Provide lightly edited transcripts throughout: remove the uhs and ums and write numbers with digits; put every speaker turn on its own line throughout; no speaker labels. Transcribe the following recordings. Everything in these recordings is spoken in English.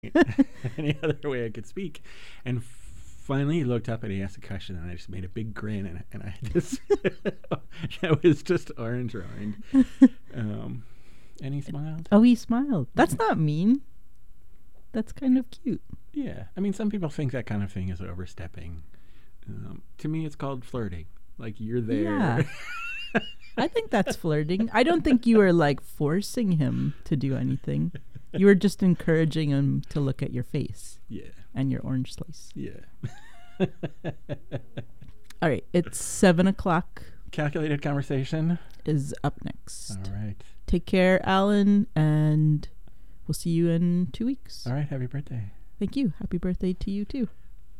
any other way I could speak. And finally he looked up and he asked a question, and I just made a big grin, and I just it was just orange rind. And he smiled.
Oh, he smiled. That's not mean. That's kind of cute.
Yeah. I mean, some people think that kind of thing is overstepping. To me, it's called flirting. Like, you're there.
Yeah. I think that's flirting. I don't think you were like forcing him to do anything. You were just encouraging him to look at your face.
Yeah.
And your orange slice.
Yeah.
All right. It's 7:00.
Calculated Conversation
is up next.
All right.
Take care, Alan, and we'll see you in 2 weeks.
All right. Happy birthday.
Thank you. Happy birthday to you, too.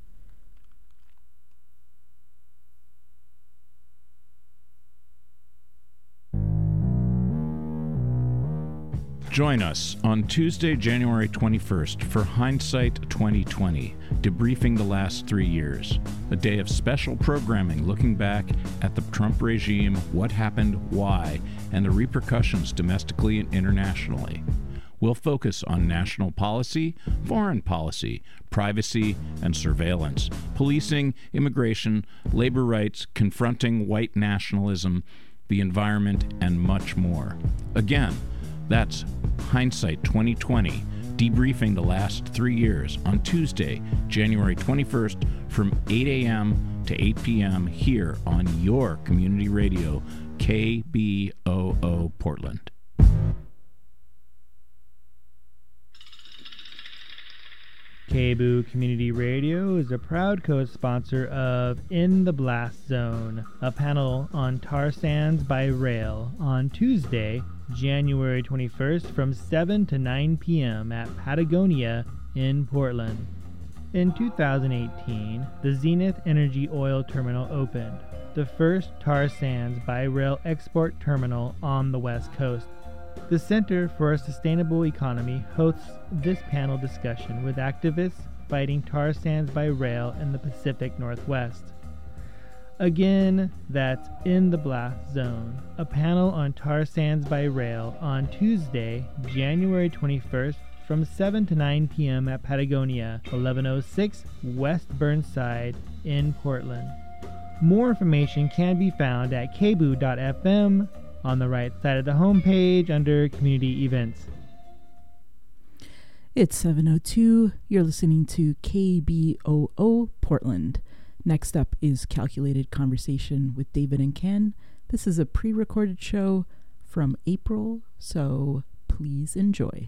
Join us on Tuesday, January 21st for Hindsight 2020, debriefing the last 3 years. A day of special programming looking back at the Trump regime, what happened, why, and the repercussions domestically and internationally. We'll focus on national policy, foreign policy, privacy and surveillance, policing, immigration, labor rights, confronting white nationalism, the environment, and much more. Again, that's Hindsight 2020, debriefing the last 3 years on Tuesday, January 21st from 8 a.m. to 8 p.m. here on your community radio, KBOO Portland.
KBOO Community Radio is a proud co-sponsor of In the Blast Zone, a panel on tar sands by rail on Tuesday, January 21st from 7 to 9 p.m. at Patagonia in Portland. In 2018, the Zenith Energy Oil Terminal opened, the first tar sands by rail export terminal on the West Coast. The Center for a Sustainable Economy hosts this panel discussion with activists fighting tar sands by rail in the Pacific Northwest. Again, that's In the Blast Zone, a panel on tar sands by rail on Tuesday, January 21st from 7 to 9 p.m. at Patagonia, 1106 West Burnside in Portland. More information can be found at kboo.fm on the right side of the homepage under Community Events.
It's 7:02. You're listening to KBOO Portland. Next up is Calculated Conversation with David and Ken. This is a pre-recorded show from April, so please enjoy.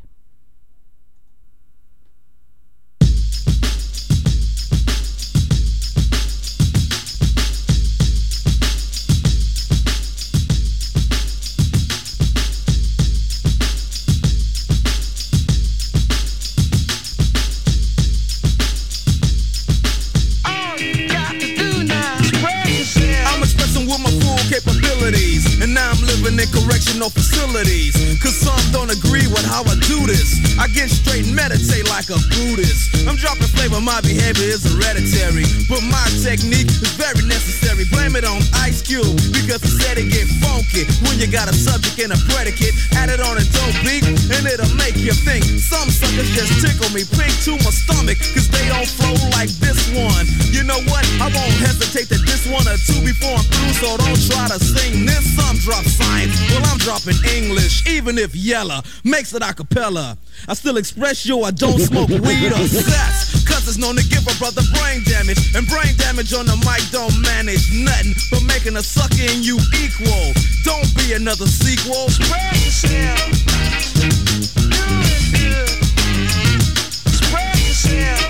And now I'm living in correctional facilities, cause some don't agree with how I do this. I get straight and meditate like a Buddhist. I'm dropping flavor, my behavior is hereditary, but my technique is very necessary. Blame it on Ice Cube, because he said it get funky when you got a subject and a predicate. Add it on a dope beat, and it'll make you think. Some suckers just tickle me pink to my stomach, cause they don't flow like this one. You know what? I won't hesitate to diss one or two before I'm through, so don't try to sing this. Some drop science, well I'm dropping English, even if Yella makes it a cappella. I still express yo, I don't smoke weed or sex, cause it's known to give a brother brain damage, and brain damage on the mic don't manage nothing but making a sucker in you equal. Don't be another sequel. Spread yourself, do it good. Spread yourself,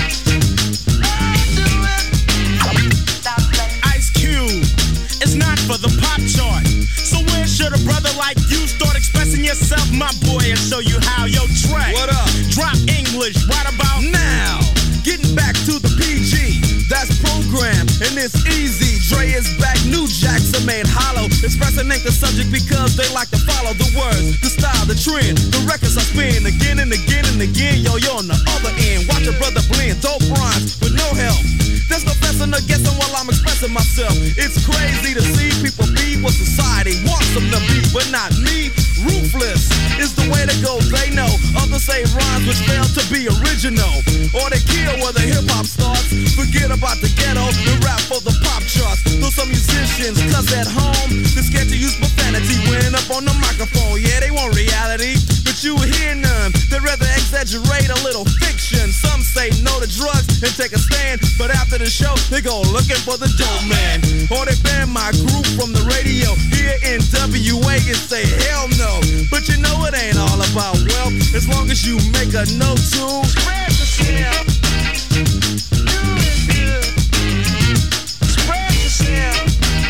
do it. Ice Cube, it's not for the pop chart. So where should a brother like you start expressing yourself, my boy, and show you how? Yo, Trey, what up? Drop English right about now. Getting back to the PG, that's program, and it's easy. Dre is back, new jacks are made hollow. Expressing ain't the subject because they like to follow the words, the style, the trend. The records I spin again and again and again. Yo, you're on the other end. Watch a brother blend, dope rhymes with no help. There's no guessing or guessing while I'm expressing myself. It's crazy to see people be what society wants them to be, but not me. Ruthless is the way to go, they know. Others say rhymes which fail to be original, or they kill where the hip-hop starts. Forget about the ghetto and rap for the pop charts. Though some musicians cuss at home, they're scared to use profanity when up on the microphone. Yeah, they want reality, but you hear none. They'd rather exaggerate a little fiction. Some say no to drugs and take a stand, but after the show, they go looking for the dope man. Or they ban my group from the radio here in WA and say hell no. But you know it ain't all about wealth, as long as you make a note to spread yourself. Do it good. Spread yourself.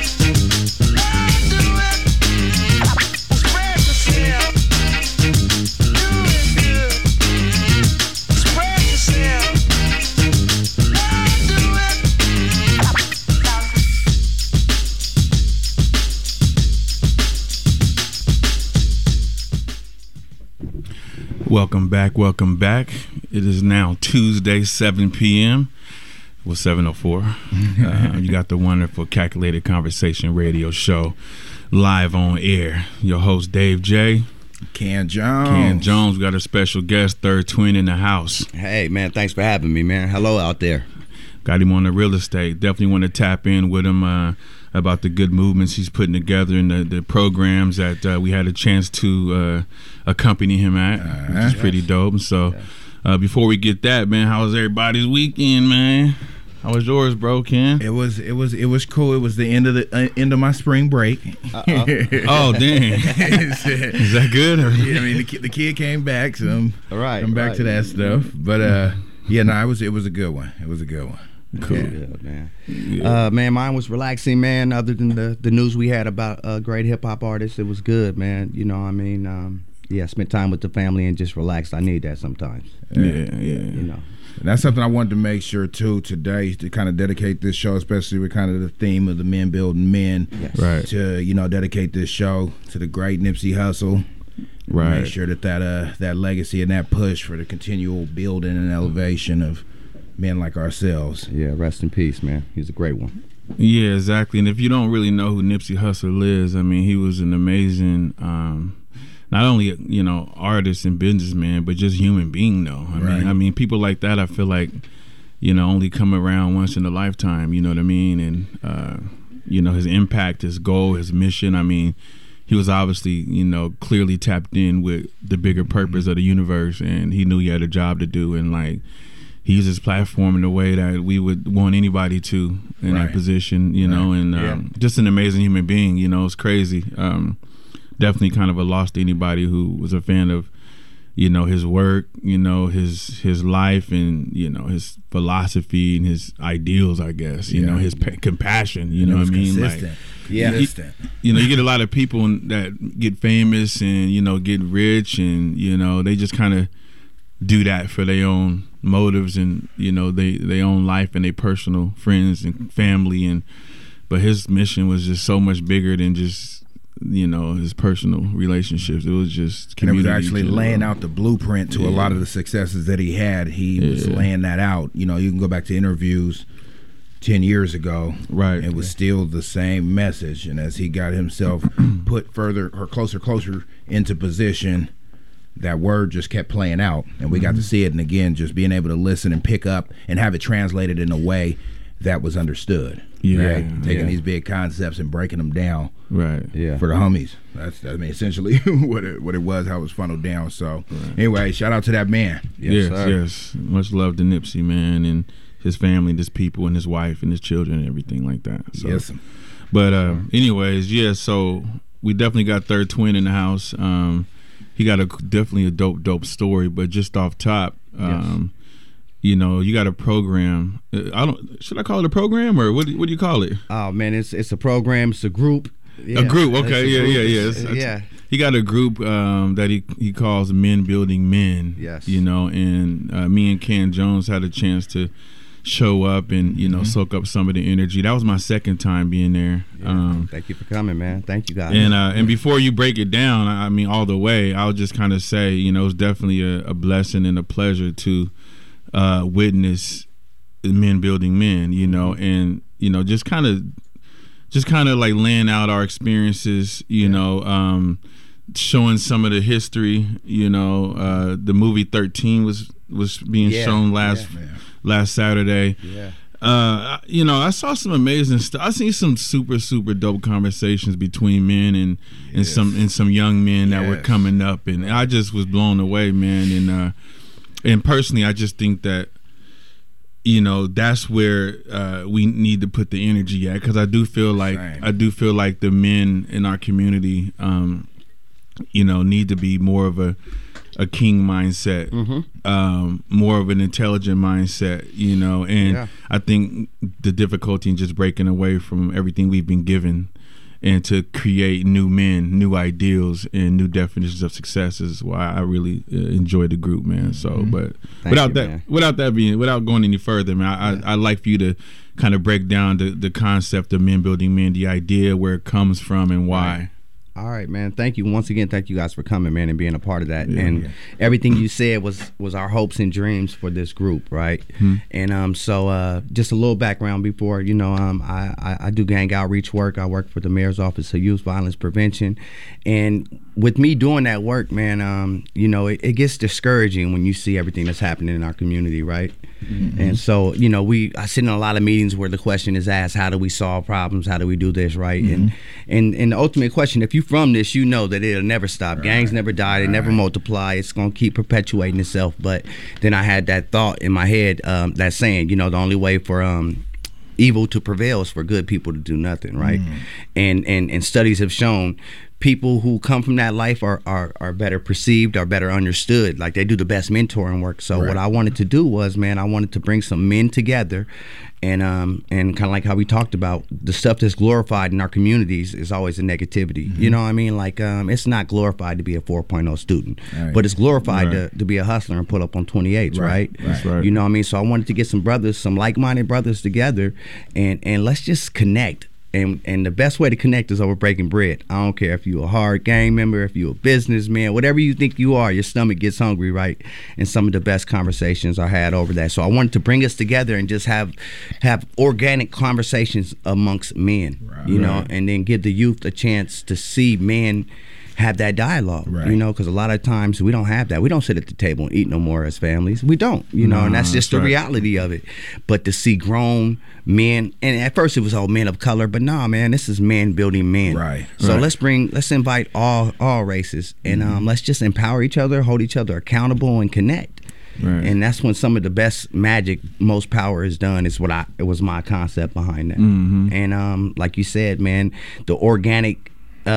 Do it. Spread yourself. Do it good. Spread yourself. Do it.
Welcome back, welcome back. It is now Tuesday, 7 p.m. Well, 7:04. You got the wonderful Calculated Conversation radio show live on air. Your host, Dave J.
Ken Jones.
Ken Jones. We got a special guest, Third Twin, in the house.
Hey, man, thanks for having me, man. Hello out there.
Got him on the real estate. Definitely want to tap in with him about the good movements he's putting together and the programs that we had a chance to accompany him at, which is pretty dope. So before we get that, man, how was everybody's weekend, man? How was yours, bro, Ken?
It was cool. It was the end of my spring break.
Oh, dang. Is that good?
Yeah, I mean, the kid came back, so I'm back to that stuff. But it was a good one. It was a good one.
Cool.
Yeah, man. Yeah. Man, mine was relaxing, man. Other than the news we had about great hip hop artists, it was good, man. You know, I mean, spent time with the family and just relaxed. I need that sometimes.
Yeah.
You know.
And that's something I wanted to make sure too today, to kind of dedicate this show, especially with kind of the theme of the men building men.
Yes.
Right.
To dedicate this show to the great Nipsey Hussle.
Right.
Make sure that legacy and that push for the continual building and elevation of men like ourselves.
Yeah, rest in peace, man. He's a great one.
Yeah, exactly. And if you don't really know who Nipsey Hussle is, I mean, he was an amazing, not only artist and businessman, but just human being. Though I mean, people like that, I feel like, only come around once in a lifetime. You know what I mean? And his impact, his goal, his mission. I mean, he was obviously clearly tapped in with the bigger purpose of the universe, and he knew he had a job to do, and like, he used his platform in a way that we would want anybody to in that position, and just an amazing human being. It's crazy. Definitely kind of a loss to anybody who was a fan of, his work, his life, and his philosophy and his ideals. I guess his compassion. You know what I mean?
Consistent.
Like, you get a lot of people that get famous and get rich, and they just kind of do that for their own motives and their own life and their personal friends and family, but his mission was just so much bigger than just his personal relationships. It was just community.
And it was actually laying out the blueprint to a lot of the successes that he had. He was laying that out. You can go back to interviews 10 years ago,
right?
It was still the same message, and as he got himself put further or closer into position, that word just kept playing out, and we got to see it. And again, just being able to listen and pick up and have it translated in a way that was understood. Taking these big concepts and breaking them down.
Right.
Yeah. For the homies. That's essentially what it was, how it was funneled down. So anyway, shout out to that man.
Yes. Much love to Nipsey, man, and his family, and his people, and his wife, and his children, and everything like that. So. Yes. But anyways, so we definitely got Third Twin in the house. He got definitely a dope story, but just off top, you got a program. Should I call it a program, or what do you call it?
Oh man, it's a program. It's a group.
Yeah. A group. Okay. Yeah. He got a group that he calls Men Building Men.
Yes.
And me and Ken Jones had a chance to show up and soak up some of the energy. That was my second time being there.
Thank you for coming, man. Thank you, guys.
And before you break it down, I mean, all the way, I'll just kind of say, it was definitely a blessing and a pleasure to witness Men Building Men, and just kind of like laying out our experiences, showing some of the history. You know, the movie 13 was being shown last Saturday.
Yeah.
You know, I saw some amazing stuff. I seen some super dope conversations between men and some young men that were coming up, and I just was blown away, man. And personally, I just think that, you know, that's where we need to put the energy at, because I do feel like the men in our community, you know, need to be more of a king mindset, more of an intelligent mindset, you know. And I think the difficulty in just breaking away from everything we've been given and to create new men, new ideals, and new definitions of success is why I really enjoy the group, man. So, but without going any further, man, I'd like for you to kind of break down the concept of men building men, the idea, where it comes from, and why.
All right, man. Thank you once again. Thank you guys for coming, man, and being a part of that. Everything you said was our hopes and dreams for this group, right? And so just a little background before, you know, I do gang outreach work. I work for the Mayor's Office of Youth Violence Prevention, and with me doing that work, man, you know, it gets discouraging when you see everything that's happening in our community, right? And so, you know, I sit in a lot of meetings where the question is asked, how do we solve problems? How do we do this, right? And the ultimate question, if you from this, you know that it'll never stop. Gangs never die. They never multiply. It's going to keep perpetuating itself. But then I had that thought in my head, that saying, you know, the only way for evil to prevail is for good people to do nothing, right? And studies have shown people who come from that life are better perceived, are better understood. Like, they do the best mentoring work. So what I wanted to do was, man, I wanted to bring some men together, and kind of like how we talked about, the stuff that's glorified in our communities is always the negativity. You know what I mean? Like, it's not glorified to be a 4.0 student, but it's glorified to be a hustler and pull up on 28s, right?
That's right.
You know what I mean? So I wanted to get some brothers, some like-minded brothers together, and let's just connect. And the best way to connect is over breaking bread. I don't care if you're a hard gang member, if you're a businessman, whatever you think you are, your stomach gets hungry, right? And some of the best conversations are had over that. So I wanted to bring us together and just have organic conversations amongst men, you know, and then give the youth a chance to see men have that dialogue, you know, because a lot of times we don't have that. We don't sit at the table and eat no more as families. We don't, you know, and that's just the reality of it. But to see grown men, and at first it was all men of color, but nah, man, this is men building men. So let's invite all races, and let's just empower each other, hold each other accountable, and connect. And that's when some of the best magic, most power is done. It was my concept behind that. And like you said, man, the organic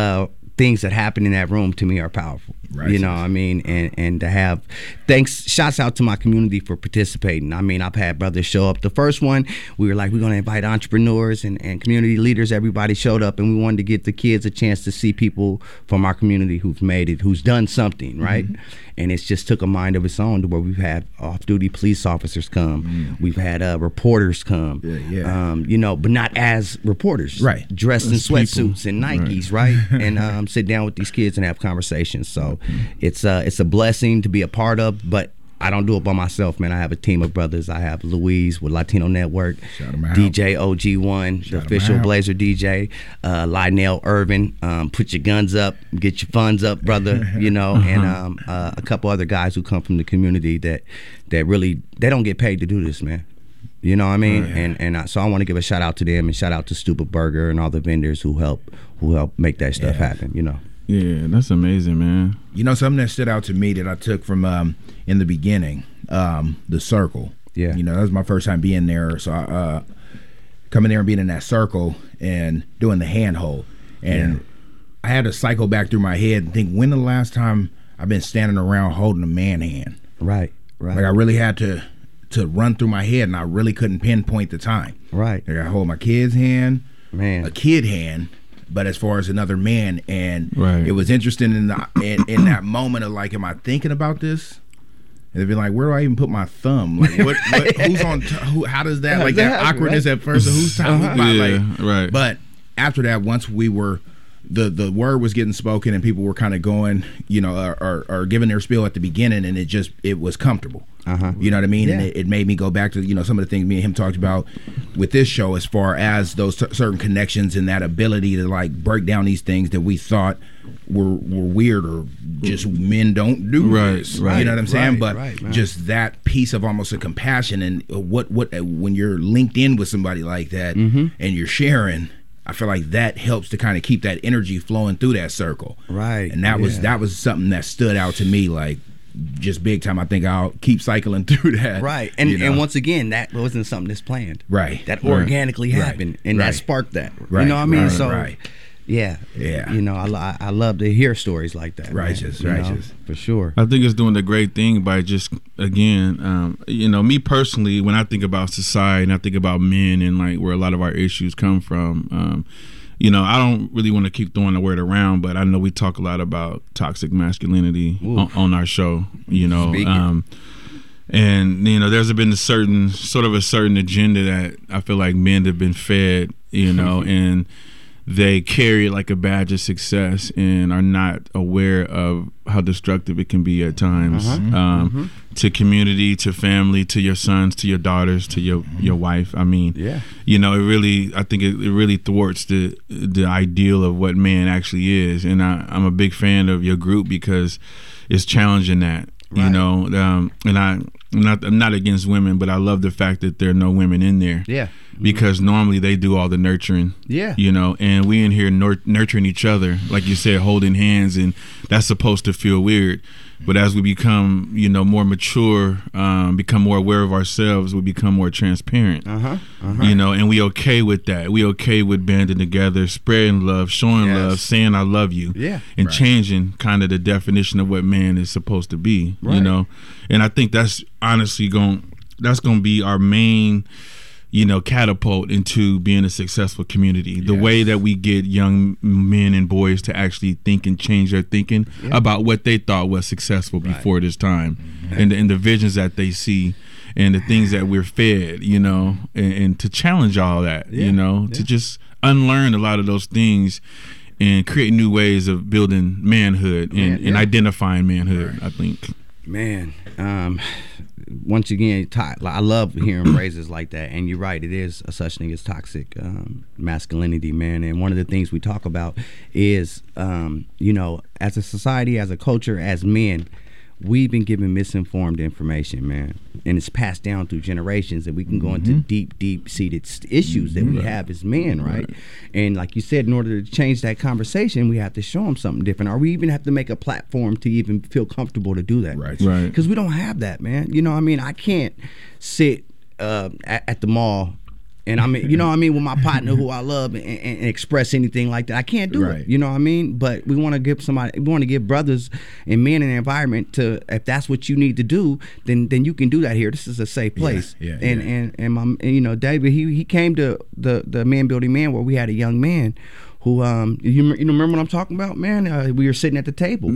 things that happen in that room to me are powerful. You know what I mean? And to have shouts out to my community for participating. I mean, I've had brothers show up. The first one, we were like, we're going to invite entrepreneurs and community leaders. Everybody showed up, and we wanted to give the kids a chance to see people from our community who've made it, who's done something, right? And it's just took a mind of its own to where we've had off-duty police officers come. We've had reporters come, you know, but not as reporters. Dressed in sweatsuits and Nikes, right? And sit down with these kids and have conversations. So it's a blessing to be a part of, but I don't do it by myself, man. I have a team of brothers. I have Louise with Latino Network, DJ OG1, the official Blazer DJ, Lionel Irvin, Put Your Guns Up, Get Your Funds Up, brother, you know, and a couple other guys who come from the community that really, they don't get paid to do this, man. You know what I mean? And so I want to give a shout out to them, and shout out to Stupid Burger and all the vendors who help make that stuff happen, you know.
Yeah, that's amazing, man.
You know, something that stood out to me that I took from in the beginning, the circle. You know, that was my first time being there. So coming there and being in that circle and doing the handhold. And I had to cycle back through my head and think, when the last time I've been standing around holding a man hand? Like, I really had to run through my head, and I really couldn't pinpoint the time. Like, I hold my kid's hand, a kid hand, but as far as another man, and it was interesting in that moment of like, am I thinking about this? And they'd be like, where do I even put my thumb? Like, what who's on? How does that that awkwardness at first? Of who's time? But after that, once we were the word was getting spoken and people were kind of going, you know, or giving their spiel at the beginning, and it was comfortable. You know what I mean?
Yeah.
And it made me go back to, you know, some of the things me and him talked about with this show, as far as those certain connections and that ability to like break down these things that we thought were weird or just men don't do. This, you know what I'm saying? But just that piece of almost a compassion, and what when you're linked in with somebody like that and you're sharing, I feel like that helps to kind of keep that energy flowing through that circle.
Right.
And that was something that stood out to me, like, just big time. I think I'll keep cycling through that.
Right. And
you know?
and once again, that wasn't something that's planned.
Right.
That organically happened, and that sparked that.
Right.
You know what I mean?
Right.
So
Right.
yeah. You know, I love to hear stories like that.
Righteous.
Man, you know, for sure.
I think it's doing a great thing by just, again, you know, me personally, when I think about society and I think about men and like where a lot of our issues come from, you know, I don't really want to keep throwing the word around, but I know we talk a lot about toxic masculinity on our show, you know. And, you know, there's been a certain agenda that I feel like men have been fed, you know, and they carry it like a badge of success and are not aware of how destructive it can be at times to community, to family, to your sons, to your daughters, to your wife. I mean, you know, I think it really thwarts the ideal of what man actually is. And I'm a big fan of your group because it's challenging that, you know, and I'm not against women, but I love the fact that there are no women in there. Because normally they do all the nurturing. You know, and we in here nurturing each other, like you said, holding hands, and that's supposed to feel weird. But as we become, you know, more mature, become more aware of ourselves, we become more transparent. You know, and we okay with that. We okay with banding together, spreading love, showing love, saying I love you, and changing kind of the definition of what man is supposed to be. You know, and I think that's honestly gonna be our main, you know, catapult into being a successful community. The way that we get young men and boys to actually think and change their thinking about what they thought was successful before this time, and the visions that they see and the things that we're fed, you know, and to challenge all that, you know, to just unlearn a lot of those things and create new ways of building manhood and identifying manhood, I think.
Man, once again, I love hearing phrases like that, and you're right, it is a such thing as toxic masculinity, man. And one of the things we talk about is, you know, as a society, as a culture, as men, we've been given misinformed information, man, and it's passed down through generations, and we can go into deep-seated issues that we have as men, right? And like you said, in order to change that conversation, we have to show them something different, or we even have to make a platform to even feel comfortable to do that, right? Because we don't have that, man. You know what I mean? I can't sit at the mall and I mean, you know what I mean, with my partner who I love and express anything like that. I can't do it. You know what I mean? But we want to give brothers and men an environment to, if that's what you need to do, then you can do that here. This is a safe place. And you know, David, he came to the Man Building Man where we had a young man who you remember what I'm talking about, man? We were sitting at the table.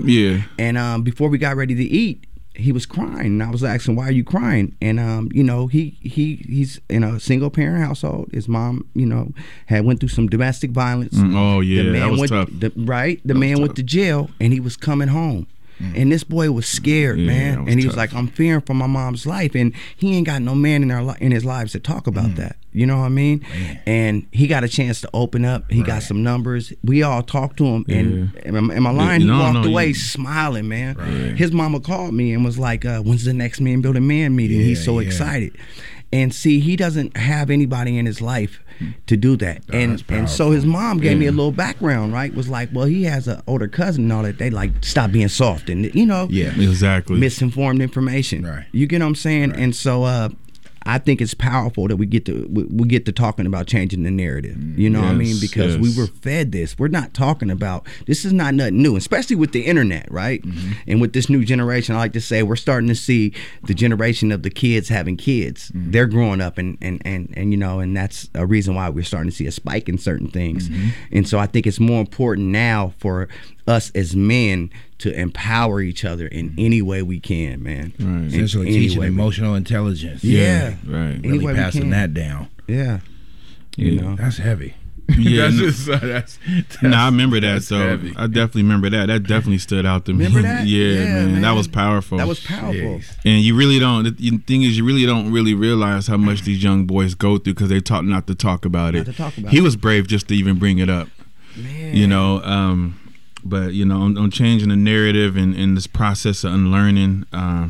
And before we got ready to eat, he was crying, and I was asking, why are you crying? And you know, he's in a single parent household. His mom, you know, had went through some domestic violence.
That was tough.
The man went to jail, and he was coming home. And this boy was scared, man. And he was like, I'm fearing for my mom's life. And he ain't got no man in his lives to talk about that. You know what I mean? And he got a chance to open up. He got some numbers. We all talked to him. And am I lying? He walked away smiling, man. His mama called me and was like, when's the next Man Building Man meeting? He's so excited. And see, he doesn't have anybody in his life to do that. And so his mom gave me a little background, right? Was like, well, he has an older cousin and all that. They like, stop being soft and, you know, misinformed information. You get what I'm saying? And so I think it's powerful that we get to talking about changing the narrative. You know what I mean? Because we were fed this. We're not talking about, this is not nothing new, especially with the internet, right? And with this new generation, I like to say we're starting to see the generation of the kids having kids. They're growing up and you know, and that's a reason why we're starting to see a spike in certain things. And so I think it's more important now for us as men to empower each other in any way we can, man.
Essentially teaching emotional intelligence.
Really
passing that down.
You know,
that's heavy.
Yeah,
that's
I remember that. So
heavy.
I definitely remember that. That definitely stood out to me.
Remember that?
Yeah, man, that was powerful.
That was powerful.
Jeez.
And you really don't. The thing is, you really don't really realize how much these young boys go through because they taught not to talk about it.
to talk about
he
it.
was brave just to even bring it up.
Man.
You know, but you know, on changing the narrative and this process of unlearning,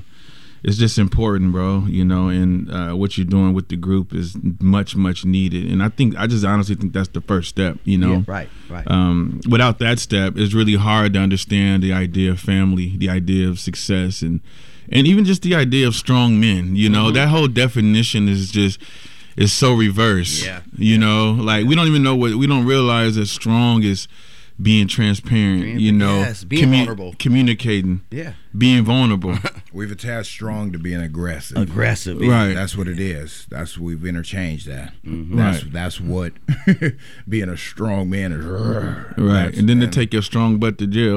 it's just important, bro. You know, and what you're doing with the group is much needed. And I just honestly think that's the first step. You know,
Yeah, right.
Without that step, it's really hard to understand the idea of family, the idea of success, and even just the idea of strong men. You know, that whole definition is so reverse.
Yeah.
You know, like we don't even know we don't realize that strong is being transparent. You know,
Yes, being vulnerable.
communicating,
Yeah.
being vulnerable.
We've attached strong to being aggressive.
Aggressive.
Right.
That's what it is. We've interchanged that.
Right.
That's what being a strong man is.
Right, and then to take your strong butt to jail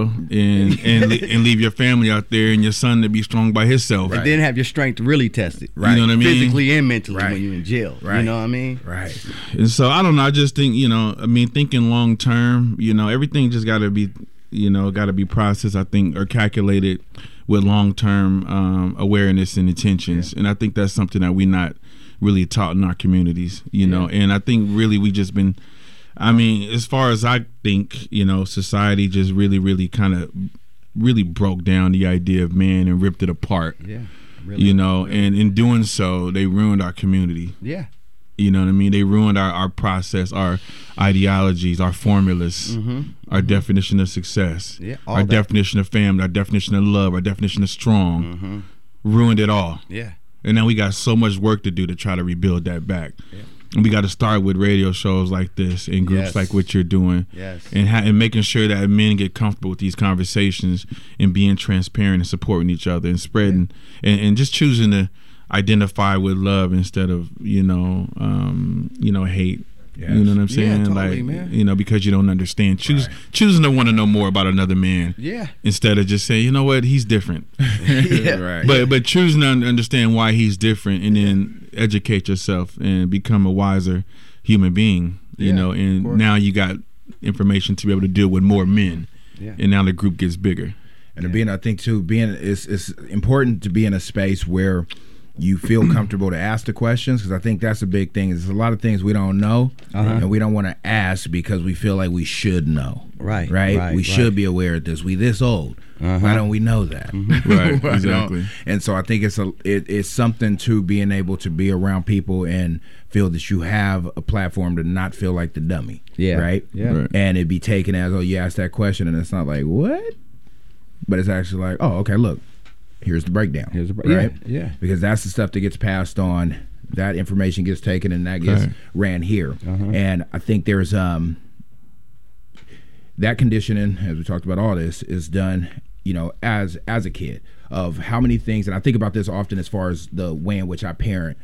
and leave your family out there and your son to be strong by himself.
And then have your strength really tested.
Right.
You know what I mean?
Physically and mentally
Right.
when you're in jail.
Right.
You know what I mean?
Right.
And so I don't know. I just think, you know, I mean, thinking long term, you know, everything just got to be, you know, got to be processed, I think, or calculated with long term awareness and intentions. And I think that's something that we're not really taught in our communities, you know. And I think really we just been, I mean, as far as I think, you know, society just really kind of really broke down the idea of man and ripped it apart.
Yeah. Really.
You know, and in doing so, they ruined our community.
Yeah.
You know what I mean? They ruined our process, our ideologies, our formulas, our definition of success,
all
our
that.
definition of family, our definition of love, our definition of strong. Ruined it all.
Yeah.
And now we got so much work to do to try to rebuild that back. Yeah. And we got to start with radio shows like this and groups
Yes.
like what you're doing.
Yes.
And making sure that men get comfortable with these conversations and being transparent and supporting each other and spreading and just choosing to identify with love instead of, you know, hate.
Yes.
You know what I'm saying?
totally,
like,
man.
you know, because you don't understand. Choosing to want to know more about another man.
Yeah.
Instead of just saying, you know what, he's different.
Right.
But choosing to understand why he's different and then educate yourself and become a wiser human being, you know, and now you got information to be able to deal with more men.
Yeah.
And now the group gets bigger.
And I think too, it's important to be in a space where you feel comfortable to ask the questions, because I think that's a big thing. There's a lot of things we don't know, and we don't want to ask because we feel like we should know.
Right.
We should be aware of this. We this old. Why don't we know that?
Right,
Why
exactly.
don't- And so I think it's something to being able to be around people and feel that you have a platform to not feel like the dummy.
Yeah.
Right?
Yeah.
Right.
And it be taken as, oh, you asked that question, and it's not like, what? But it's actually like, oh, okay, look, here's the breakdown. Right?
Yeah.
Because that's the stuff that gets passed on. That information gets taken and that gets
Right.
ran here. And I think there's that conditioning, as we talked about, all this is done, you know, as a kid, of how many things, and I think about this often as far as the way in which I parent.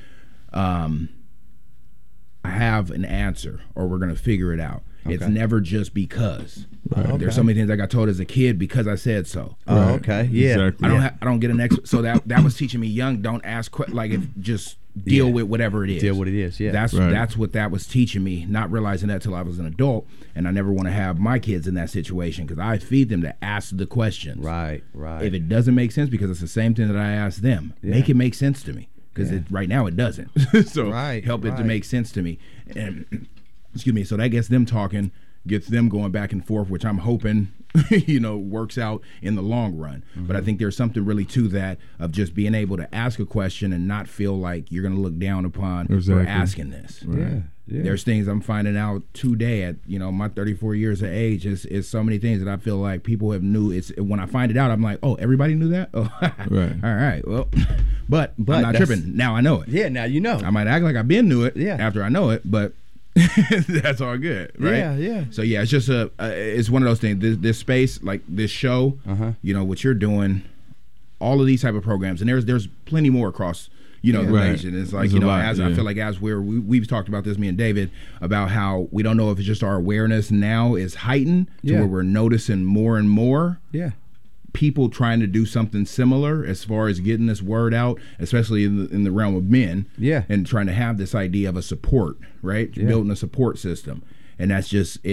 I have an answer, or we're gonna figure it out. It's never just because. There's so many things I got told as a kid because I said so.
Oh, okay. Yeah.
Exactly.
I don't get an ex. So that was teaching me young. Don't ask like if just deal with whatever it is.
Deal with it is, yeah.
That's what that was teaching me. Not realizing that till I was an adult, and I never want to have my kids in that situation because I feed them to ask the questions.
Right.
If it doesn't make sense, because it's the same thing that I ask them, make it make sense to me, because right now it doesn't. So help it to make sense to me. And excuse me. So that gets them talking, gets them going back and forth, which I'm hoping works out in the long run. But I think there's something really to that, of just being able to ask a question and not feel like you're going to look down upon for asking this.
Yeah.
There's things I'm finding out today at my 34 years of age. Is so many things that I feel like people have knew. It's when I find it out, I'm like, oh, everybody knew that. Oh,
Right.
All right. Well, but I'm not tripping. Now I know it.
Yeah, now you know.
I might act like I've been knew it.
Yeah.
After I know it, but that's all good, right?
Yeah.
So yeah, it's just it's one of those things. This space, like this show, what you're doing, all of these type of programs, and there's plenty more across the nation. It's like
There's a lot,
I feel like as we've talked about this, me and David, about how we don't know if it's just our awareness now is heightened to where we're noticing more and more.
Yeah.
People trying to do something similar as far as getting this word out, especially in the realm of men, and trying to have this idea of a support, right? Building a support system. And that's just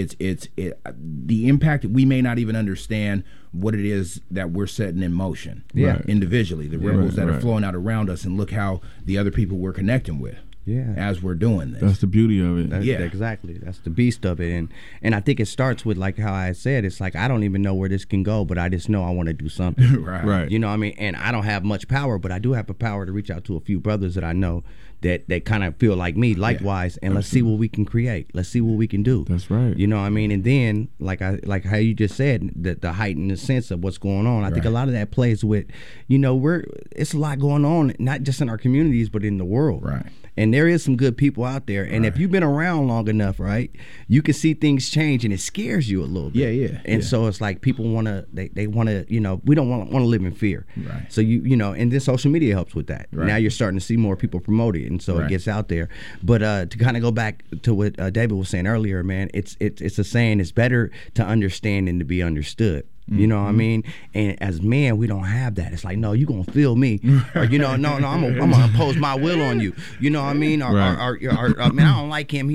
the impact. We may not even understand what it is that we're setting in motion individually, the ripples that are flowing out around us, and look how the other people we're connecting with as we're doing this.
That's the beauty of it.
Exactly. That's the beast of it. And I think it starts with, like how I said, it's like I don't even know where this can go, but I just know I want to do something.
Right.
You know what I mean? And I don't have much power, but I do have the power to reach out to a few brothers that I know that kind of feel like me likewise, and let's see what we can create. Let's see what we can do.
That's right.
You know what I mean? And then like how you just said, the heightened sense of what's going on. I think a lot of that plays with, it's a lot going on, not just in our communities, but in the world.
Right.
And there is some good people out there. And if you've been around long enough, right, you can see things change, and it scares you a little bit.
Yeah.
And so it's like people want to, they want to, we don't want to live in fear.
Right.
So and then social media helps with that.
Right.
Now you're starting to see more people promote it, and so it gets out there. But to kind of go back to what David was saying earlier, man, it's a saying, it's better to understand than to be understood. You know what I mean? And as men, we don't have that. It's like, no, you gonna feel me, or no, I'm gonna impose my will on you. You know what I mean? Or man, I don't like him.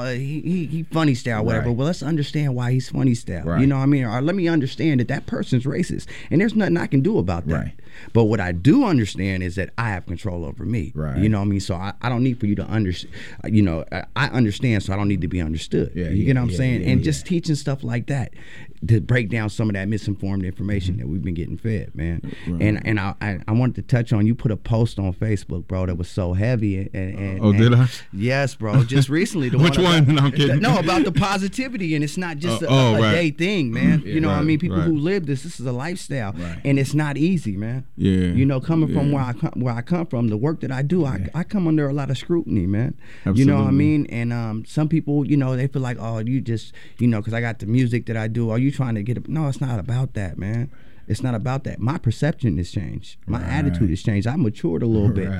He funny style, whatever.
Right.
Well, let's understand why he's funny style.
Right.
You know what I mean? Or let me understand that person's racist, and there's nothing I can do about that.
Right.
But what I do understand is that I have control over me.
Right.
You know what I mean? So I don't need for you to understand. I understand, so I don't need to be understood.
Yeah,
you get what I'm saying?
Yeah,
and just teaching stuff like that to break down some of that misinformed information that we've been getting fed, man.
Right.
And I wanted to touch on, you put a post on Facebook, bro, that was so heavy. And
did I?
Yes, bro. Just recently.
Which one? No, I'm kidding.
No, about the positivity, and it's not just a day thing, man. You know what I mean? People who live this is a lifestyle, and it's not easy, man.
Yeah.
Coming from where I come from, the work that I do, I come under a lot of scrutiny, man.
Absolutely.
You know what I mean? And some people, they feel like, oh, you just, because I got the music that I do, are you trying to get it? No, it's not about that, man. It's not about that. My perception has changed. My attitude has changed. I matured a little bit.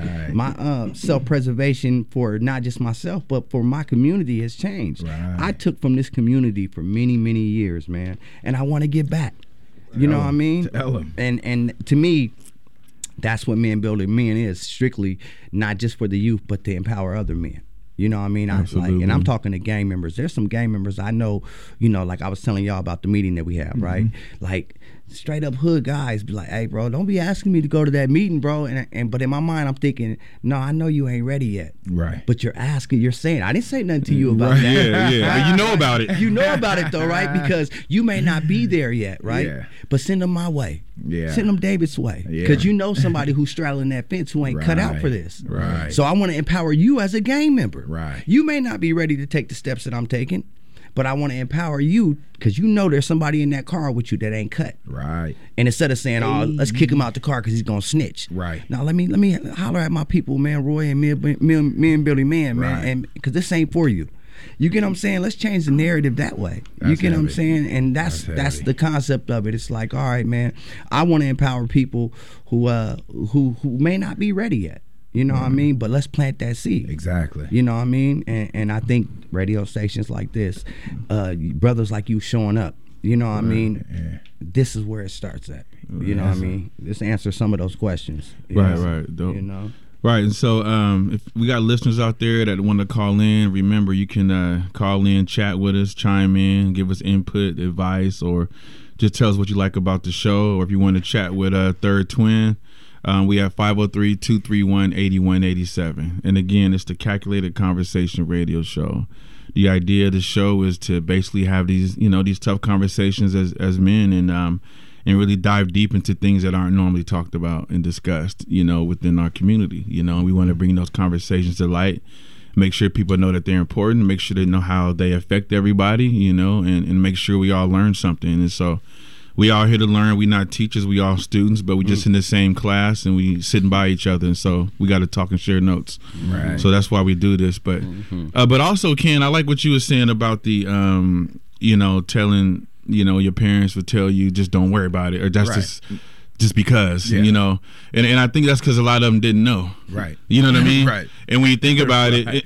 My self-preservation for not just myself, but for my community has changed. I took from this community for many, many years, man, and I want to get back. You know what I mean?
Tell 'em.
And to me, that's what Men Building Men is, strictly not just for the youth, but to empower other men. You know what I mean? And I'm talking to gang members. There's some gang members I know, like I was telling y'all about the meeting that we have, right? Like straight up hood guys be like, hey, bro, don't be asking me to go to that meeting, bro. But in my mind, I'm thinking, no, I know you ain't ready yet.
Right.
But you're saying, I didn't say nothing to you about that.
Yeah. But you know about it.
You know about it though, right? Because you may not be there yet, right?
Yeah.
But send them my way.
Yeah.
Send them David's way. Because you know somebody who's straddling that fence who ain't cut out for this.
Right.
So I want to empower you as a gang member.
Right.
You may not be ready to take the steps that I'm taking, but I want to empower you because there's somebody in that car with you that ain't cut.
Right.
And instead of saying, oh, let's kick him out the car because he's going to snitch.
Right.
Now, let me holler at my people, man, Roy and me and Billy Man, man, and because this ain't for you. You get what I'm saying? Let's change the narrative that way. You get what I'm saying? And that's the concept of it. It's like, all right, man, I want to empower people who may not be ready yet. You know what I mean? But let's plant that seed.
Exactly.
You know what I mean? And I think radio stations like this, brothers like you showing up, you know what I mean? This is where it starts at. You know what I mean? This answers some of those questions.
Right. Dope. Right, and so if we got listeners out there that want to call in, remember you can call in, chat with us, chime in, give us input, advice, or just tell us what you like about the show. Or if you want to chat with Third Twin, we have 503-231-8187. And again, it's the Calculated Conversation radio show. The idea of the show is to basically have these tough conversations as men and really dive deep into things that aren't normally talked about and discussed, within our community. We want to bring those conversations to light, make sure people know that they're important, make sure they know how they affect everybody, and make sure we all learn something. And so we all here to learn. We're not teachers, we all students, but we just in the same class and we sitting by each other. And so we got to talk and share notes.
Right.
So that's why we do this. But but also, Ken, I like what you were saying about the, telling, your parents would tell you just don't worry about it, or that's just because, and I think that's because a lot of them didn't know.
Right.
You know what I mean?
Right.
And when you think about it,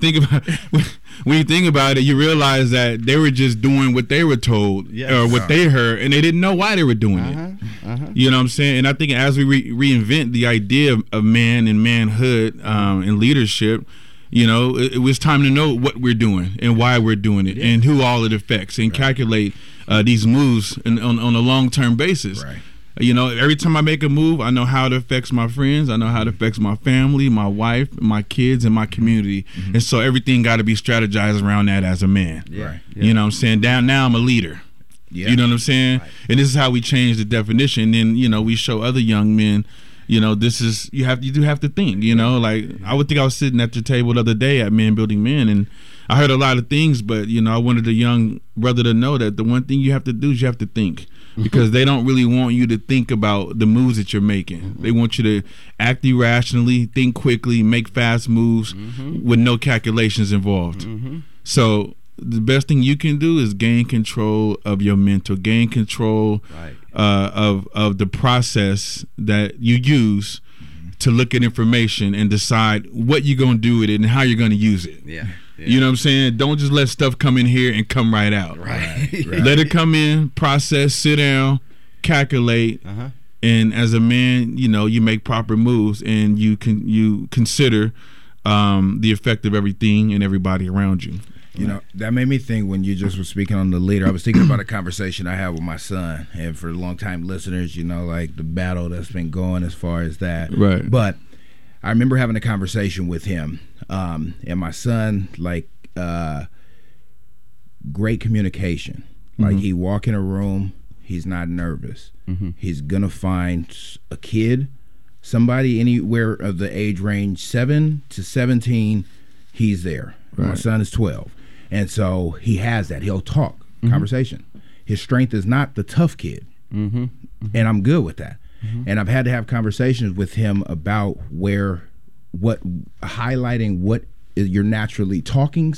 you realize that they were just doing what they were told or what they heard, and they didn't know why they were doing it. You know what I'm saying? And I think as we reinvent the idea of man and manhood and leadership, You know, it was time to know what we're doing and why we're doing it and who all it affects, and calculate these moves on a long-term basis.
Right.
You know, every time I make a move, I know how it affects my friends. I know how it affects my family, my wife, my kids, and my community. And so everything got to be strategized around that as a man.
Right.
You know what I'm saying? Now I'm a leader.
Yeah.
You know what I'm saying? Right. And this is how we change the definition. And then, you know, we show other young men, you know, this is, you do have to think, you know, like I would think I was sitting at the table the other day at Men Building Men, and I heard a lot of things, but, you know, I wanted a young brother to know that the one thing you have to do is you have to think, because they don't really want you to think about the moves that you're making. They want you to act irrationally, think quickly, make fast moves with no calculations involved. So the best thing you can do is gain control of your mental, gain control of the process that you use to look at information and decide what you're going to do with it and how you're going to use it. You know what I'm saying? Don't just let stuff come in here and come right out. Let it come in, process, sit down, calculate, and as a man, you know, you make proper moves, and you consider the effect of everything and everybody around you.
You know, that made me think when you just were speaking on the leader. I was thinking about a conversation I had with my son, and for long-time listeners, you know, like the battle that's been going as far as that.
Right.
But I remember having a conversation with him, and my son, like, great communication. Like, he walk in a room, he's not nervous. He's gonna find a kid, somebody anywhere of the age range 7 to 17, he's there. My son is 12. And so he has that. He'll talk, conversation. His strength is not the tough kid. And I'm good with that. And I've had to have conversations with him about highlighting what you're naturally talking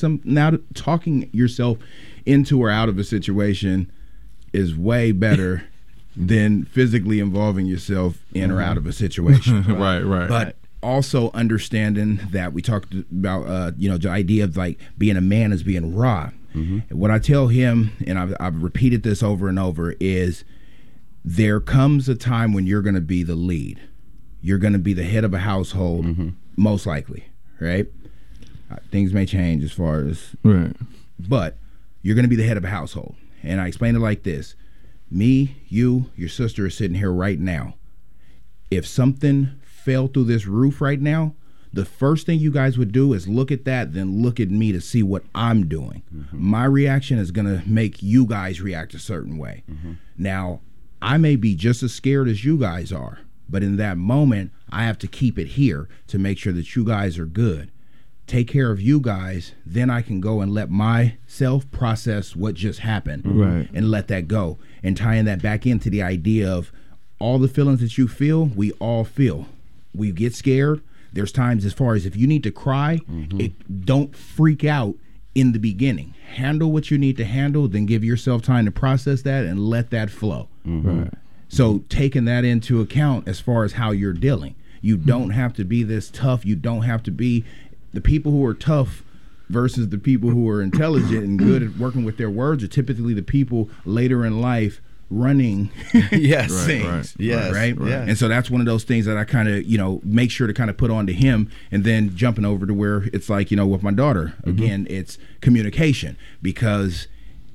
yourself into or out of a situation is way better than physically involving yourself in or out of a situation.
Right.
But also understanding that we talked about, you know, the idea of like being a man is being raw. And what I tell him, and I've repeated this over and over, is there comes a time when you're going to be the lead. You're going to be the head of a household, most likely, right? Things may change as far as, but you're going to be the head of a household. And I explain it like this: me, you, your sister are sitting here right now. If something fell through this roof right now, the first thing you guys would do is look at that, then look at me to see what I'm doing. My reaction is going to make you guys react a certain way. Now, I may be just as scared as you guys are, but in that moment, I have to keep it here to make sure that you guys are good. Take care of you guys, then I can go and let myself process what just happened and let that go. And tying that back into the idea of all the feelings that you feel, we all feel. We get scared. There's times as far as if you need to cry, don't freak out in the beginning. Handle what you need to handle, then give yourself time to process that and let that flow. So taking that into account as far as how you're dealing. You don't have to be this tough. You don't have to be the people who are tough versus the people who are intelligent and good at working with their words are typically the people later in life running things. Right. And so that's one of those things that I kind of, you know, make sure to kind of put on to him, and then jumping over to where it's like, you know, with my daughter, again, it's communication, because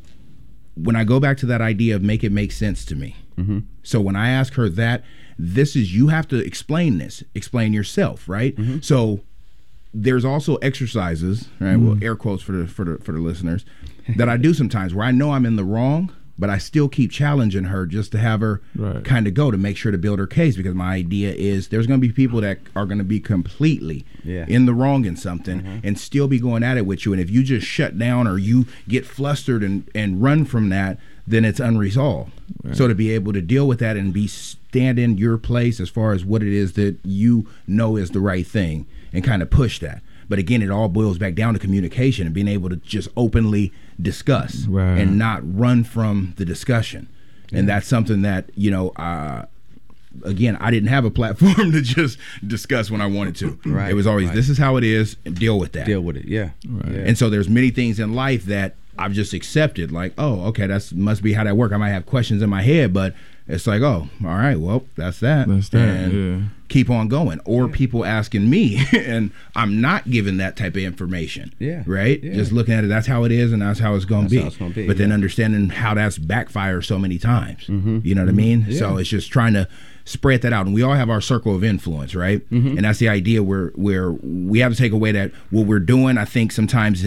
when I go back to that idea of make it make sense to me. So when I ask her that, this is, you have to explain yourself, right? So there's also exercises, right? Well, air quotes for the listeners, that I do sometimes where I know I'm in the wrong, but I still keep challenging her just to have her kind of go to make sure to build her case, because my idea is there's going to be people that are going to be completely in the wrong in something and still be going at it with you. And if you just shut down or you get flustered and run from that, then it's unresolved. So to be able to deal with that and stand in your place as far as what it is that you know is the right thing and kind of push that. But again, it all boils back down to communication and being able to just openly discuss and not run from the discussion. And that's something that, you know, again, I didn't have a platform to just discuss when I wanted to. It was always, this is how it is, and deal with that.
Deal with it,
And so there's many things in life that I've just accepted, like, oh, okay, that's must be how that works. I might have questions in my head, but it's like, oh, all right, well, that's that.
That's that.
And
Yeah.
keep on going. Or people asking me, and I'm not giving that type of information.
Yeah.
Right?
Yeah.
Just looking at it, that's how it is, and that's how it's going to
That's
be.
how it's gonna be,
But then
yeah.
understanding how that's backfired so many times.
Mhm.
You know what I mean?
Yeah.
So it's just trying to spread that out, and we all have our circle of influence, right? And that's the idea where we have to take away that what we're doing. I think sometimes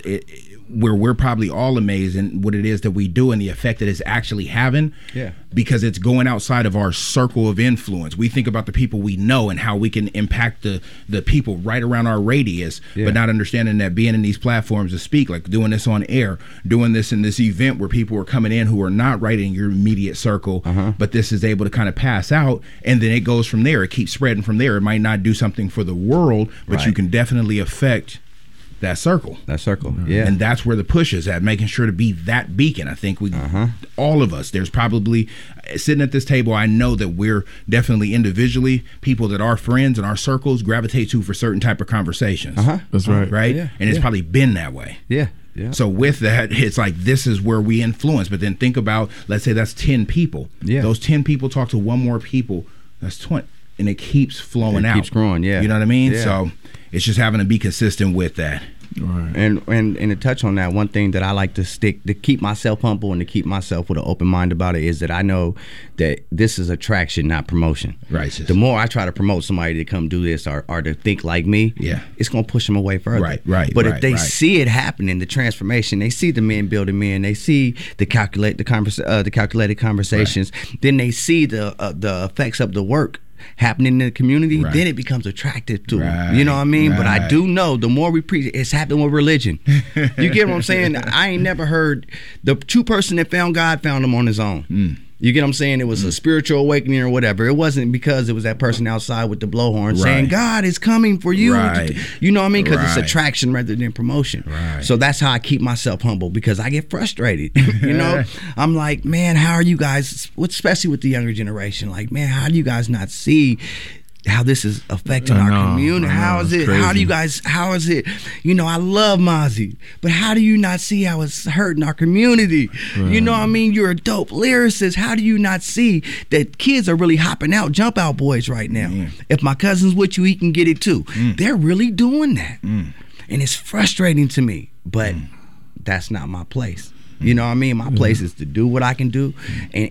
where we're probably all amazed in what it is that we do and the effect that it's actually having.
Yeah.
Because it's going outside of our circle of influence. We think about the people we know and how we can impact the people right around our radius, but not understanding that being in these platforms to speak, like doing this on air, doing this in this event where people are coming in who are not right in your immediate circle, but this is able to kind of pass out, and then it goes from there. It keeps spreading from there. It might not do something for the world, but you can definitely affect that circle.
Yeah.
And that's where the push is at, making sure to be that beacon. I think we, all of us, there's probably, sitting at this table, I know that we're definitely individually people that our friends and our circles gravitate to for certain type of conversations.
That's right.
Right?
Yeah.
And it's probably been that way.
Yeah. Yeah.
So with that, it's like this is where we influence. But then think about, let's say that's 10 people.
Yeah.
Those 10 people talk to one more people, that's 20. And it keeps flowing out.
It keeps growing, yeah.
You know what I mean?
Yeah.
So it's just having to be consistent with that.
Right.
And to touch on that, one thing that I like to stick to keep myself humble and to keep myself with an open mind about it is that I know that this is attraction, not promotion.
Right.
The more I try to promote somebody to come do this or to think like me, it's gonna push them away further.
Right.
But if they see it happening, the transformation, they see the men building men, they see the calculated conversations, then they see the effects of the work happening in the community, then it becomes attractive to them. You know what I mean? But I do know the more we preach, it's happening with religion. You get what I'm saying? I ain't never heard the true person that found God found him on his own. You get what I'm saying? It was a spiritual awakening or whatever. It wasn't because it was that person outside with the blowhorn saying, God is coming for you. You know what I mean? Because it's attraction rather than promotion. So that's how I keep myself humble, because I get frustrated. You know? I'm like, man, how are you guys, especially with the younger generation, like, man, how do you guys not see how this is affecting our community? How is it?
Crazy.
How is it? You know, I love Mozzie, but how do you not see how it's hurting our community? You know what I mean? You're a dope lyricist. How do you not see that kids are really hopping out, jump out boys right now? If my cousin's with you, he can get it too. They're really doing that. And it's frustrating to me, but that's not my place. You know what I mean? My place is to do what I can do,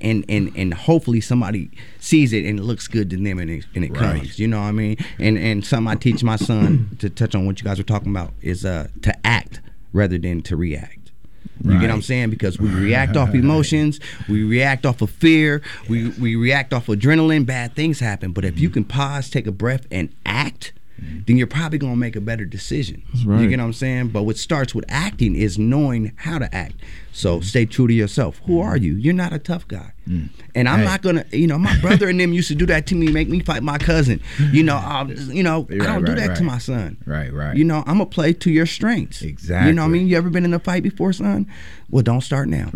and hopefully somebody sees it and it looks good to them, and it comes. You know what I mean? And something I teach my son, to touch on what you guys were talking about, is to act rather than to react. You get what I'm saying? Because we react off emotions, we react off of fear, we react off adrenaline, bad things happen. But if you can pause, take a breath, and act, then you're probably going to make a better decision. You get what I'm saying? But what starts with acting is knowing how to act. So stay true to yourself. Who are you? You're not a tough guy. And I'm not going to, you know, my brother and them used to do that to me, make me fight my cousin. You know, I don't do that to my son. You know, I'm going to play to your strengths.
Exactly.
You know what I mean? You ever been in a fight before, son? Well, don't start now.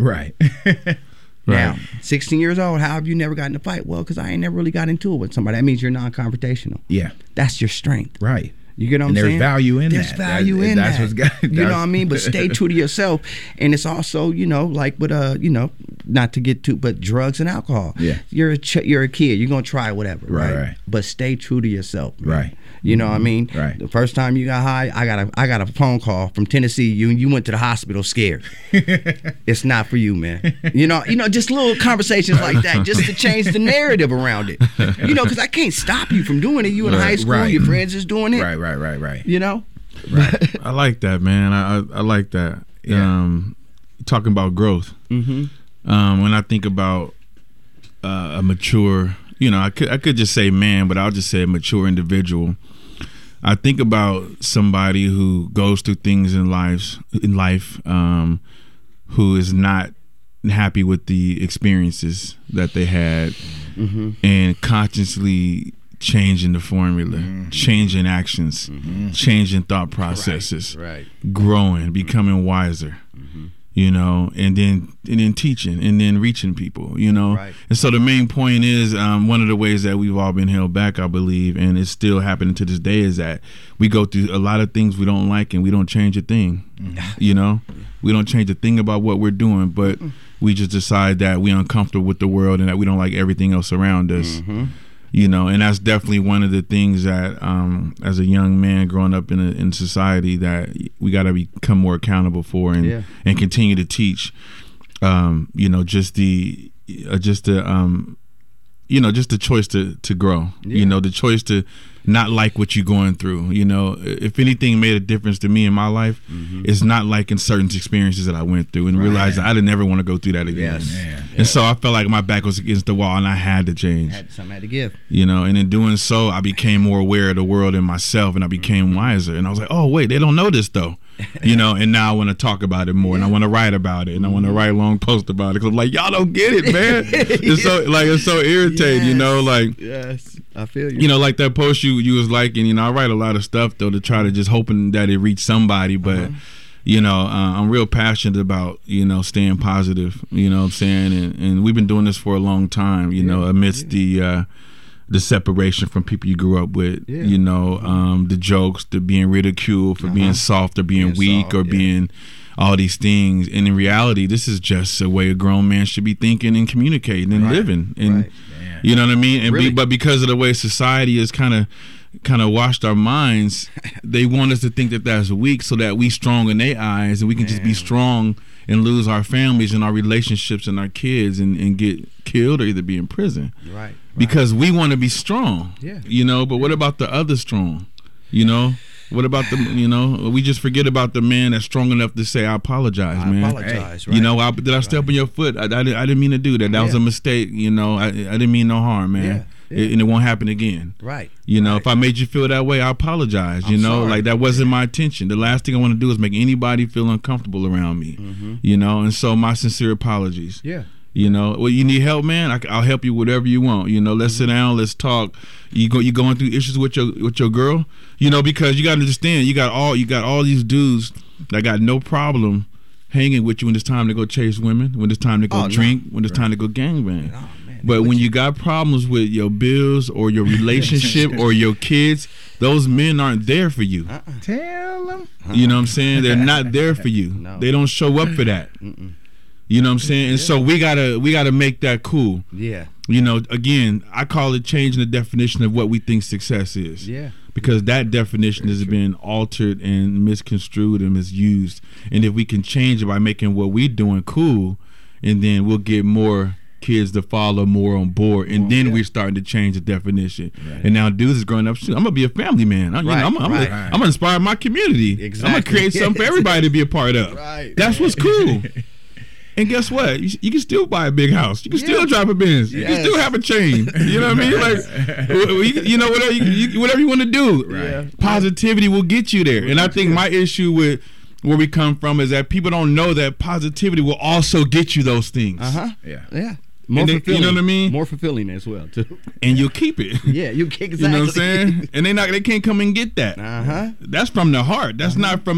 Now, 16 years old, how have you never gotten in a fight? Well, because I ain't never really got into it with somebody. That means you're non-confrontational. That's your strength. You get what I'm saying?
There's value in
There's
that.
value in
that's
that.
What's got,
you know what I mean? But stay true to yourself. And it's also, you know, like with you know, not to get too, but drugs and alcohol. You're a kid. You're gonna try whatever, right? But stay true to yourself, man. You know what I mean? The first time you got high, I got a phone call from Tennessee. You went to the hospital scared. It's not for you, man. You know, just little conversations like that, just to change the narrative around it. You know, because I can't stop you from doing it. You in high school, your friends is doing it.
Right.
You know?
I like that, man. I like that. Talking about growth. When I think about a mature, you know, I could just say man, but I'll just say a mature individual. I think about somebody who goes through things in life, who is not happy with the experiences that they had, and consciously changing the formula, changing actions, changing thought processes, growing, becoming wiser. you know, and then teaching and then reaching people, you know.
Right.
And so the main point is one of the ways that we've all been held back, I believe, and it's still happening to this day, is that we go through a lot of things we don't like and we don't change a thing, you know. We don't change a thing about what we're doing, but we just decide that we're uncomfortable with the world and that we don't like everything else around us. You know, and that's definitely one of the things that, as a young man growing up in society, that we got to become more accountable for and continue to teach. You know, just the choice to grow. You know, the choice to not like what you're going through. You know, if anything made a difference to me in my life, it's not liking certain experiences that I went through and realized that I didn't ever want to go through that again. And so I felt like my back was against the wall and I had to change.
Something had to give.
You know, and in doing so, I became more aware of the world and myself, and I became wiser. And I was like, oh, wait, they don't know this though. You know, and now I want to talk about it more, and I want to write about it, and I want to write long posts about it, because I'm like, y'all don't get it, man. It's so irritating, you know, like.
Yes, I feel you.
You know, like that post you was liking, you know, I write a lot of stuff though to try to just hoping that it reach somebody, but you know, I'm real passionate about, you know, staying positive, you know what I'm saying, and we've been doing this for a long time, you know, amidst the separation from people you grew up with, you know, the jokes, the being ridiculed for being soft or being weak or being all these things. And in reality, this is just a way a grown man should be thinking and communicating and living. And you know what I mean? And but because of the way society is kind of washed our minds, they want us to think that that's weak so that we strong in their eyes and we can just be strong and lose our families and our relationships and our kids and get killed or either be in prison.
Right.
Because we want to be strong. You know, but what about the other strong? You know? What about the, you know, we just forget about the man that's strong enough to say, I apologize, man.
I apologize, right.
You know, did I step on your foot? I didn't mean to do that. That was a mistake, you know. I didn't mean no harm, man. And it won't happen again.
Right.
You know, if I made you feel that way, I apologize. You know, like that wasn't my intention. The last thing I want to do is make anybody feel uncomfortable around me. You know, and so my sincere apologies. You know, well, you need help, man. I'll help you whatever you want. You know, let's sit down, let's talk. You going through issues with your girl, you know, because you got to understand, you got all these dudes that got no problem hanging with you when it's time to go chase women, when it's time to go drink, when it's time to go gangbang. But when you got problems with your bills or your relationship or your kids, those men aren't there for you.
Tell them.
You know what I'm saying? They're not there for you. They don't show up for that. You know what I'm saying? And so we gotta make that cool. You know, again, I call it changing the definition of what we think success is. Because that definition has been altered and misconstrued and misused. And if we can change it by making what we're doing cool, and then we'll get more kids to follow more on board, and then we're starting to change the definition. And now dudes is growing up, I'm gonna be a family man. I'm gonna inspire my community. I'm gonna create something for everybody to be a part of. That's what's cool. And guess what? You can still buy a big house. You can still drive a Benz. You can still have a chain. You know what I mean? Like, you know, whatever you want to do. Positivity will get you there. And I think my issue with where we come from is that people don't know that positivity will also get you those things.
More fulfilling.
You know what I mean?
More fulfilling as well too.
And you'll keep it.
You exactly.
You know what I'm saying? And they can't come and get that. That's from the heart. That's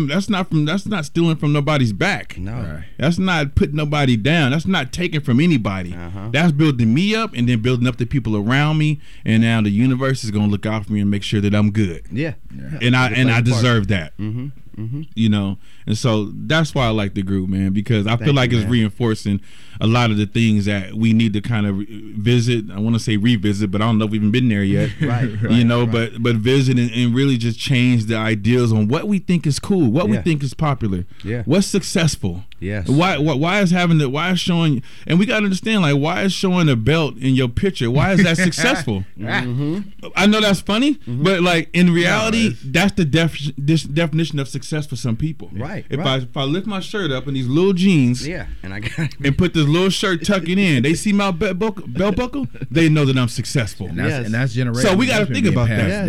not stealing from nobody's back.
No.
That's not putting nobody down. That's not taking from anybody. That's building me up and then building up the people around me. And now the universe is gonna look out for me and make sure that I'm good. And I deserve that. You know, and so that's why I like the group, man, because I feel like it's reinforcing a lot of the things that we need to kind of visit. I want to say revisit, but I don't know if we've even been there yet. You know, but visit and really just change the ideals on what we think is cool, what we think is popular, what's successful. Why is showing, and we got to understand, like, why is showing a belt in your picture? Why is that successful? I know that's funny, but like in reality, that's the definition of success for some people. If I lift my shirt up in these little jeans, and put this little shirt tucking in, they see my belt buckle, they know that I'm successful.
And that's generational.
So we got to think about that.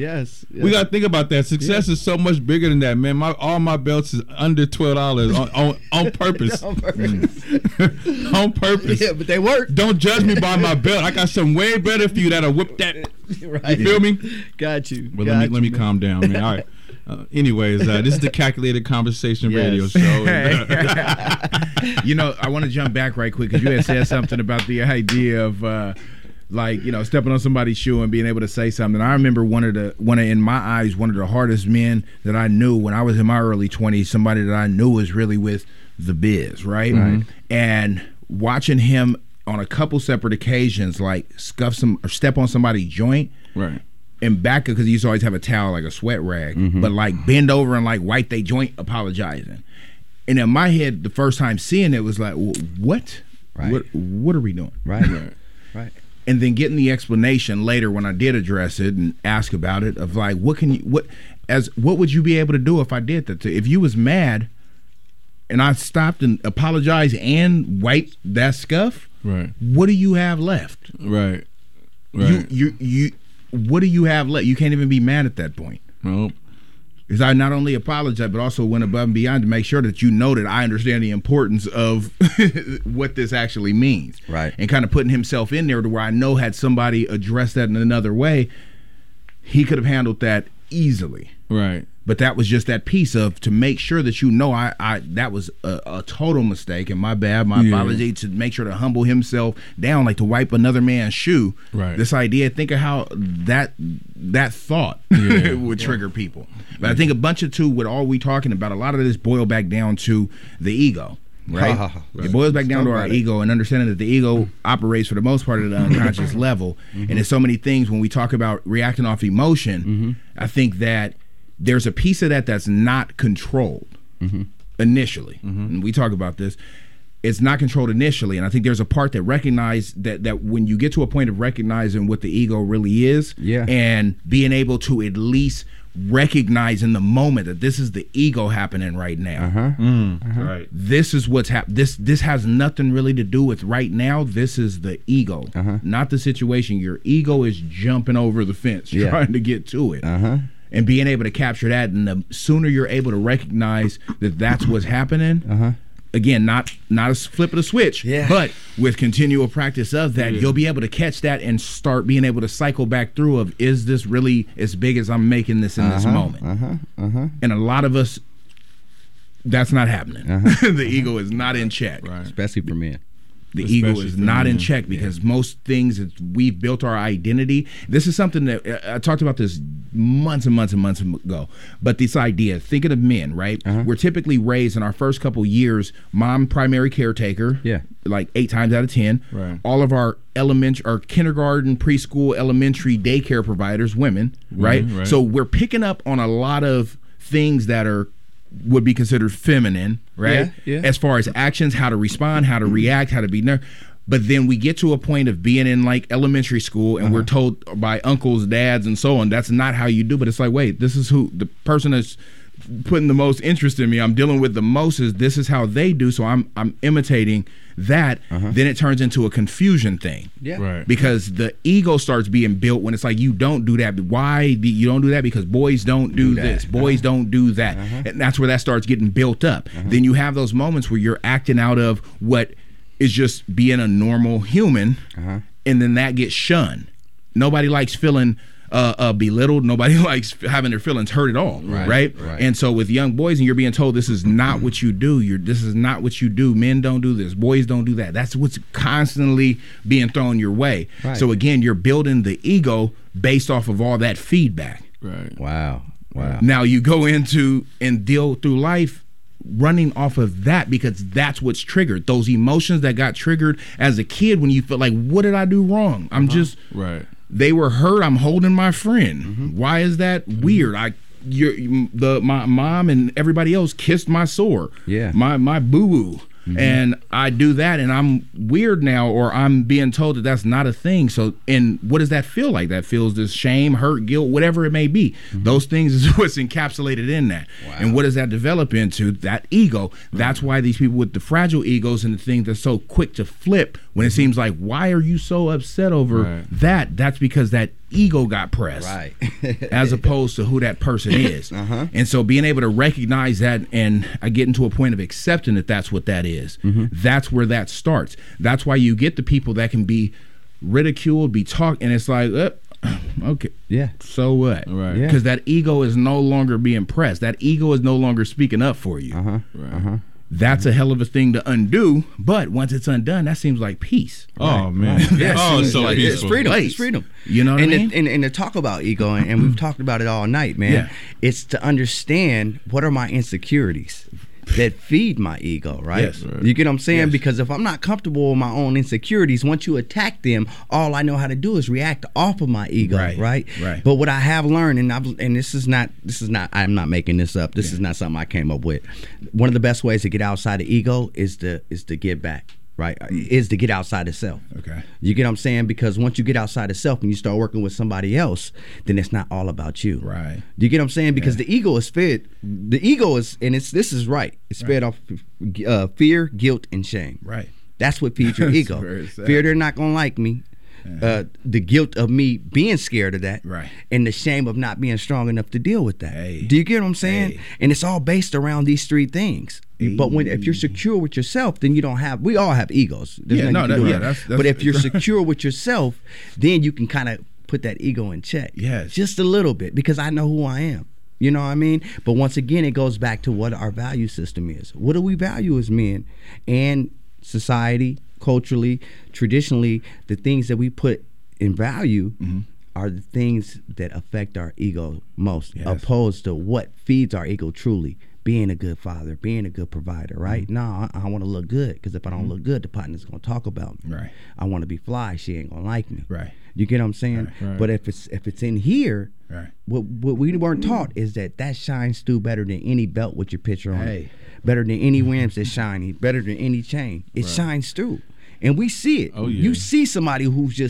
We got to think about that. Success is so much bigger than that, man. All my belts is under $12 on purpose. On purpose.
But they work.
Don't judge me by my belt. I got something way better for you that'll whip that. You feel me?
Got you.
Well, let me calm down, man. All right. Anyways, this is the Calculated Conversation Radio show.
You know, I want to jump back right quick because you had said something about the idea of like, you know, stepping on somebody's shoe and being able to say something. I remember one of in my eyes, one of the hardest men that I knew when I was in my early 20s, somebody that I knew was really with the biz, right? And watching him on a couple separate occasions, like scuff some or step on somebody's joint,
Right.
and back up because he used to always have a towel, like a sweat rag, but like bend over and like wipe their joint, apologizing. And in my head, the first time seeing it was like, what?
Right.
What are we doing?
Right.
And then getting the explanation later when I did address it and ask about it of like, what would you be able to do if I did that? If you was mad and I stopped and apologized and wiped that scuff,
Right.
what do you have left?
Right.
You what do you have left? You can't even be mad at that point.
Nope.
Because I not only apologized, but also went above and beyond to make sure that you know that I understand the importance of what this actually means.
Right.
And kind of putting himself in there to where I know had somebody addressed that in another way, he could have handled that easily.
Right.
But that was just that piece of to make sure that you know I that was a total mistake and my bad, my apology, to make sure to humble himself down, like to wipe another man's shoe.
Right.
This idea, think of how that thought would trigger people. But I think a bunch of with all we talking about, a lot of this boil back down to the ego. Right? It boils back down to our ego and understanding that the ego operates for the most part at the unconscious level. And there's so many things when we talk about reacting off emotion, I think that there's a piece of that that's not controlled initially. And we talk about this. It's not controlled initially. And I think there's a part that recognize that when you get to a point of recognizing what the ego really is and being able to at least recognize in the moment that this is the ego happening right now. Right. This is what's happening. This has nothing really to do with right now. This is the ego, not the situation. Your ego is jumping over the fence trying to get to it. And being able to capture that, and the sooner you're able to recognize that that's what's happening, again, not a flip of the switch, but with continual practice of that, you'll be able to catch that and start being able to cycle back through of, is this really as big as I'm making this in this moment? And a lot of us, that's not happening. The ego is not in check.
Right.
Especially for men.
The ego is not in check because most things that we've built our identity. This is something that I talked about this months and months and months ago. But this idea, thinking of men, right? We're typically raised in our first couple years, mom primary caretaker, like 8 times out of 10.
Right.
All of our kindergarten, preschool, elementary, daycare providers, women, right? So we're picking up on a lot of things that would be considered feminine, right? As far as actions, how to respond, how to react, how to be but then we get to a point of being in like elementary school and we're told by uncles, dads, and so on, that's not how you do. But it's like, wait, this is who the person that's putting the most interest in me, I'm dealing with the most, is this is how they do, so I'm imitating that. Then it turns into a confusion thing.
Right.
Because the ego starts being built when it's like, you don't do that. Why you don't do that? Because boys don't do this. Boys don't do that. And that's where that starts getting built up. Then you have those moments where you're acting out of what is just being a normal human, and then that gets shunned. Nobody likes feeling belittled. Nobody likes having their feelings hurt at all, right? And so with young boys, and you're being told this is not what you do. This is not what you do. Men don't do this. Boys don't do that. That's what's constantly being thrown your way. So again, you're building the ego based off of all that feedback.
Right.
Wow.
Now you go into and deal through life running off of that because that's what's triggered. Those emotions that got triggered as a kid when you feel like, what did I do wrong? I'm just They were hurt. I'm holding my friend. Why is that weird? My mom and everybody else kissed my sore. My boo-boo. And I do that and I'm weird now, or I'm being told that that's not a thing. So, and what does that feel like? That feels this shame, hurt, guilt, whatever it may be. Those things is what's encapsulated in that. And what does that develop into? That ego. That's why these people with the fragile egos and the things that's so quick to flip when it seems like, why are you so upset over that? That's because that ego got pressed, as opposed to who that person is. And so being able to recognize that, and I get into a point of accepting that that's what that is. That's where that starts. That's why you get the people that can be ridiculed, be talked, and it's like, Okay.
Yeah.
So what?
Right.
Yeah.
Because that ego is no longer being pressed. That ego is no longer speaking up for you.
Right.
That's a hell of a thing to undo. But once it's undone, that seems like peace.
Oh man.
Yeah,
Oh,
seems
it's so
like
peaceful.
It's freedom.
Place.
It's freedom.
You know what
and
I mean?
And to talk about ego, and we've talked about it all night, man.
Yeah.
It's to understand what are my insecurities that feed my ego, right?
Yes. Right.
You get what I'm saying?
Yes.
Because if I'm not comfortable with my own insecurities, once you attack them, all I know how to do is react off of my ego,
Right.
right?
Right.
But what I have learned, and this is not, I'm not making this up. This is not something I came up with. One of the best ways to get outside the ego is to give back. Right, is to get outside of self.
Okay.
You get what I'm saying? Because once you get outside of self and you start working with somebody else, then it's not all about you.
Right.
You get what I'm saying? Because the ego is fed. The ego is, and this is right. It's fed off fear, guilt, and shame.
Right.
That's what feeds your ego.
very sad.
Fear they're not gonna like me. The guilt of me being scared of that,
Right.
and the shame of not being strong enough to deal with that.
Hey.
Do you get what I'm saying?
Hey.
And it's all based around these three things. But if you're secure with yourself, then you don't have. We all have egos. There's
Yeah,
nothing you can do with
that's-
but if you're secure with yourself, then you can kind of put that ego in check.
Yes.
Just a little bit, because I know who I am. You know what I mean? But once again, it goes back to what our value system is. What do we value as men and society, culturally, traditionally? The things that we put in value are the things that affect our ego most, opposed to what feeds our ego truly. Being a good father, being a good provider, right? No, I want to look good, because if I don't look good, the partner's going to talk about me.
Right.
I want to be fly. She ain't going to like me.
Right.
You get what I'm saying?
Right.
But if it's in here,
Right.
what we weren't taught is that shines through better than any belt with your picture on it.
Hey.
Better than any rims that's shiny. Better than any chain. It shines through. And we see it.
Oh, yeah.
You see somebody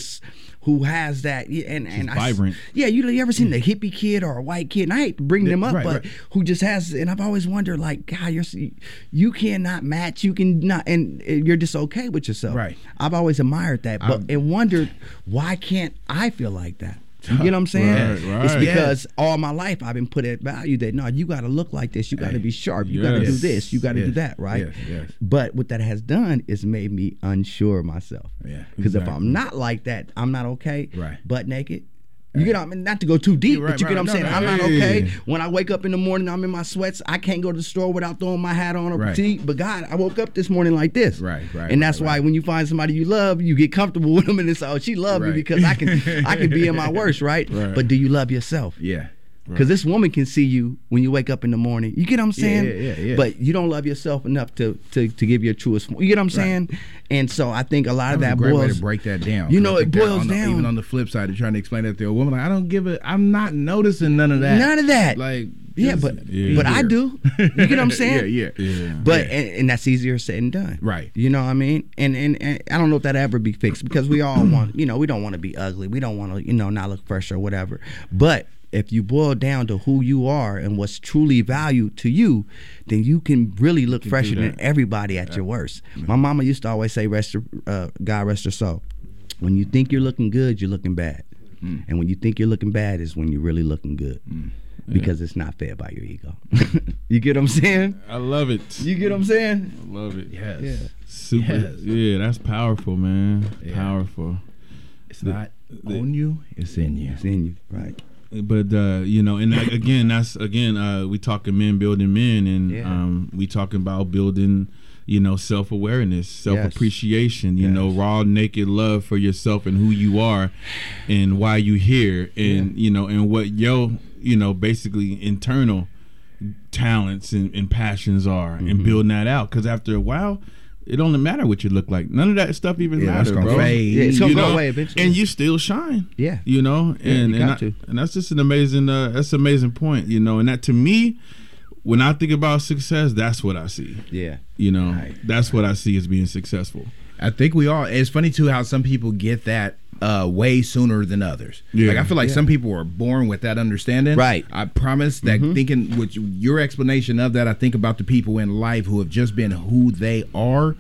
who has that, and
vibrant.
You ever seen a hippie kid or a white kid? And I hate to bring them up,
right,
but
right.
who just has, and I've always wondered, like, God, you cannot match, you can not, and you're just okay with yourself.
Right.
I've always admired that, and wondered, why can't I feel like that? You get what I'm saying?
Right,
It's
right.
because all my life I've been put at value that, no, you got to look like this, you got to be sharp, you got to do
Yes.
this, you got to do
Yes.
that, right?
Yes, yes.
But what that has done is made me unsure of myself.
Yeah,
Because if
exactly.
I'm not like that, I'm not okay.
Right.
Butt naked. You get what I mean? Not to go too deep,
Right,
but you get
right.
what I'm saying?
No,
I'm not
hey.
okay. When I wake up in the morning, I'm in my sweats. I can't go to the store without throwing my hat on or
Right.
fatigue. But God, I woke up this morning like this.
Right, right,
And that's
right,
why
right.
when you find somebody you love, you get comfortable with them, and it's, oh, she loved me
Right.
because I can be in my worst, right?
Right.
But do you love yourself?
Yeah.
Because this woman can see you when you wake up in the morning. You get what I'm saying?
yeah.
But you don't love yourself enough to give your truest. You get what I'm saying? And so I think a lot of
That
that
was a great way
boils.
to break that down.
You
'Cause
know,
I
it
think that
boils
on the-
down.
Even on the flip side, of trying to explain that to a woman, like, I'm not noticing none of that.
None of that.
Like,
Yeah,
just
but
be
but I
here.
do. You get what I'm saying?
Yeah.
Yeah.
But and that's easier said than done.
Right.
You know what I mean? And I don't know if that'll ever be fixed, because we all want, we don't want to be ugly. We don't want to, not look fresh or whatever. But if you boil down to who you are and what's truly valued to you, then you can really look fresher than everybody at your worst. My mama used to always say, God rest her soul, when you think you're looking good, you're looking bad. And when you think you're looking bad is when you're really looking good. Because it's not fed by your ego. You get what I'm saying?
I love it.
You get what I'm saying?
I love it.
Yes.
Yeah.
Super.
Yes.
Yeah, that's powerful, man.
Yeah.
Powerful.
It's not on you, it's in you.
It's in you, right?
But and again, we talking men building men, and
Yeah.
we talking about building, self-awareness, self-appreciation, raw, naked love for yourself and who you are, and why you here, and and what your basically internal talents and passions are, and building that out. Because after a while, it don't matter what you look like. None of that stuff even
Yeah, that's
matter,
gonna
bro.
fade.
Yeah, it's gonna
You
go
know?
away eventually.
And you still shine.
Yeah.
And
you got to.
and that's just an amazing that's an amazing point, and that, to me, when I think about success, that's what I see.
Yeah.
Right.
That's what I see as being successful.
I think we all. It's funny too how some people get that way sooner than others.
Yeah.
Like I feel like some people are born with that understanding.
Right.
I promise that thinking with your explanation of that, I think about the people in life who have just been who they are,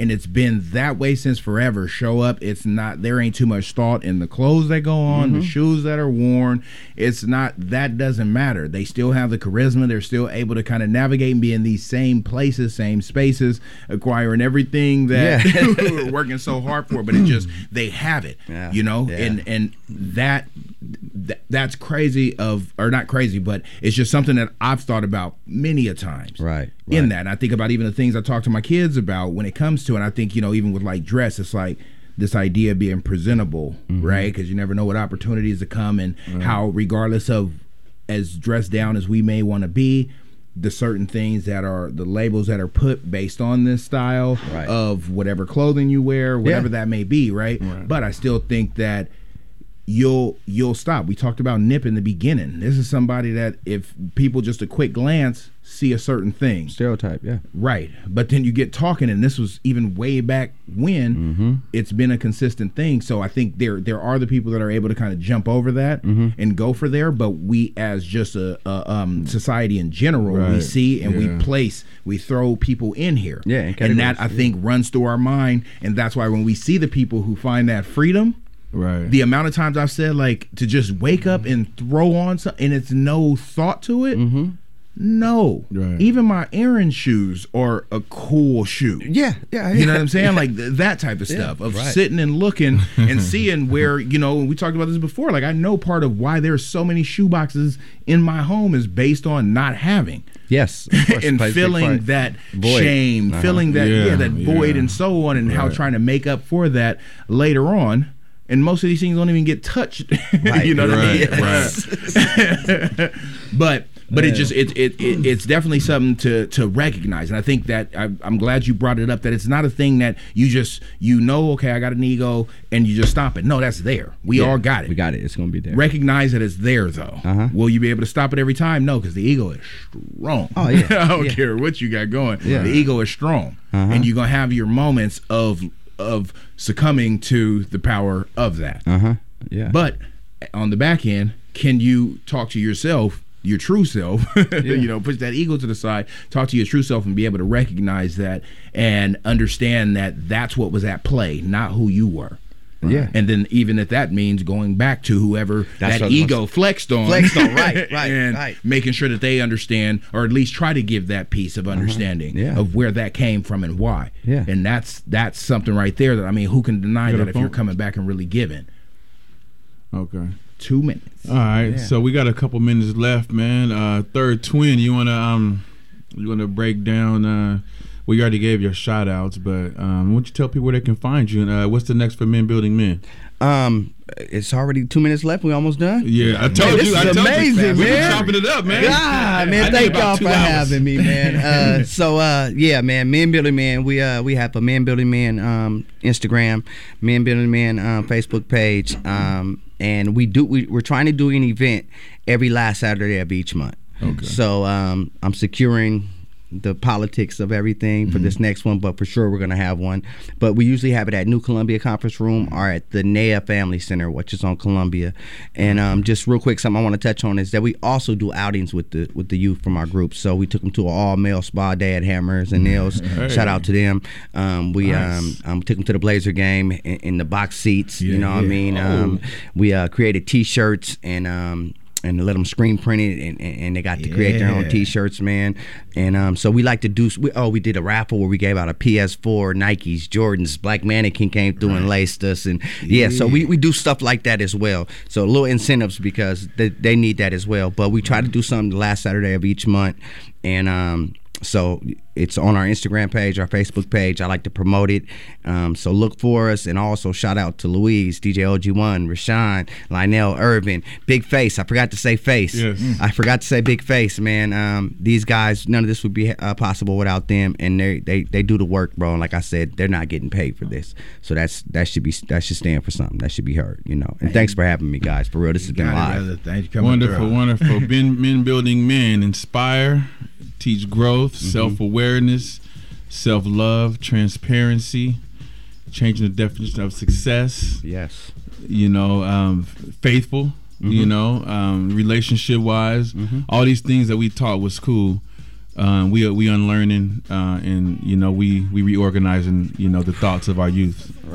and it's been that way since forever. Show up. It's not, there ain't too much thought in the clothes that go on, the shoes that are worn. It's not, that doesn't matter. They still have the charisma. They're still able to kind of navigate and be in these same places, same spaces, acquiring everything that we're working so hard for, but it just, they have it, you know, and that's crazy or not crazy, but it's just something that I've thought about many a times.
Right.
In that, and I think about even the things I talk to my kids about when it comes to, and I think, you know, even with like dress, it's like this idea of being presentable, right? Because you never know what opportunities to come, and how, regardless of as dressed down as we may want to be, the certain things that are the labels that are put based on this style of whatever clothing you wear, whatever that may be, right? But I still think that you'll stop. We talked about Nip in the beginning. This is somebody that if people just a quick glance see a certain thing.
Stereotype,
Right. But then you get talking, and this was even way back when, it's been a consistent thing. So I think there are the people that are able to kind of jump over that and go for there, but we as just a society in general, we see and we throw people in here. And that I think runs through our mind, and that's why when we see the people who find that freedom, the amount of times I've said, like, to just wake up and throw on something and it's no thought to it. No. Even my Aaron shoes are a cool shoe. You know what I'm saying? Like that type of stuff of sitting and looking and seeing where, you know, we talked about this before. Like, I know part of why there's so many shoe boxes in my home is based on not having. And feeling that void. Shame, feeling that that void and so on, and how trying to make up for that later on. And most of these things don't even get touched. You know what I mean? But it just it's definitely something to recognize, and I think that I'm glad you brought it up, that it's not a thing that you just okay, I got an ego and you just stop it. No, that's there. We all got it.
We got it. It's gonna be there.
Recognize that it's there though. Will you be able to stop it every time? No, because the ego is strong. I don't care what you got going. The ego is strong, and you're gonna have your moments of succumbing to the power of that. But on the back end, can you talk to yourself, your true self, you know, push that ego to the side, talk to your true self, and be able to recognize that and understand that that's what was at play, not who you were. And then even if that means going back to whoever that ego flexed on, and making sure that they understand, or at least try to give that piece of understanding of where that came from and why. And that's something right there that, I mean, who can deny that if you're coming back and really giving? 2 minutes.
All right, so we got a couple minutes left, man. Third Twin, you wanna break down? We already gave your shout outs, but why don't you tell people where they can find you, and what's the next for Men Building Men?
It's already 2 minutes left. We almost done.
I told you. This is amazing, man.
We're
chopping it up, man.
God, man, thank y'all for having me, man. Man, Men Building Man. We have a Men Building Man Instagram, Men Building Man Facebook page, and we're trying to do an event every last Saturday of each month. So I'm securing the politics of everything for this next one, but for sure we're going to have one. But we usually have it at New Columbia Conference Room or at the NEA Family Center, which is on Columbia. And just real quick, something I want to touch on is that we also do outings with the youth from our group. So we took them to an all-male spa day at Hammers and Nails. Shout out to them. We took them to the Blazer game in the box seats. You know what I mean? We created T-shirts and let them screen print it, and they got to create their own T-shirts, man. And so we like to do. We did a raffle where we gave out a PS4, Nikes, Jordans. Black Mannequin came through and laced us, and so we do stuff like that as well. So little incentives because they need that as well. But we try to do something the last Saturday of each month, and so it's on our Instagram page, our Facebook page. I like to promote it. So look for us. And also shout out to Louise, DJ OG1, Rashawn, Lionel, Irvin, Big Face. I forgot to say Face. I forgot to say Big Face, man. These guys, none of this would be possible without them. And they do the work, bro. And like I said, they're not getting paid for this. So that should stand for something. That should be heard, you know. And thanks for having me, guys. For real, this has been live.
Thanks for coming through.
Wonderful. Men Building Men, inspire, teach growth, self-awareness, self-love, transparency, changing the definition of success. You know, faithful, you know, relationship-wise. All these things that we taught was cool. we unlearning, and we reorganizing the thoughts of our youth.
Right.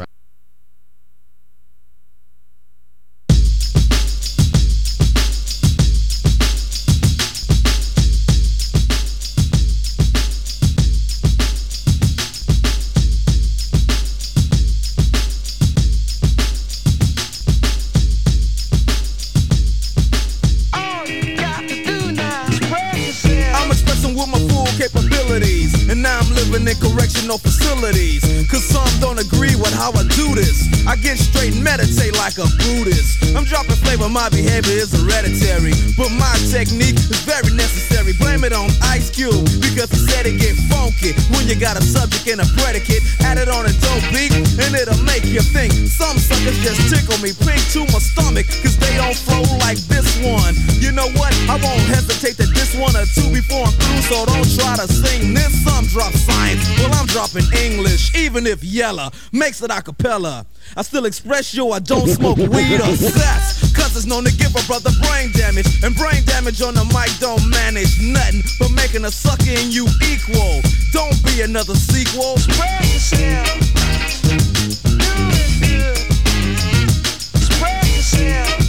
And now I'm living in correctional facilities, cause some don't agree with how I do this. I get straight and meditate like a Buddhist. I'm dropping flavor, my behavior is hereditary, but my technique is very necessary. Blame it on Ice Cube, because he said it get funky when you got a subject and a predicate. Add it on a dope beat, and it'll make you think. Some suckers just tickle me pink to my stomach, cause they don't flow like this one. You know what? I won't hesitate to diss one or two before I'm through, so don't try to sing this. Some drop science, well I'm dropping English, even if Yella makes it a cappella. I still express yo, I don't smoke weed or sex, cause it's known to give a brother brain damage, and brain damage on the mic don't manage nothing but making a sucker in you equal. Don't be another sequel. Spread yourself. Do it good. Spread yourself.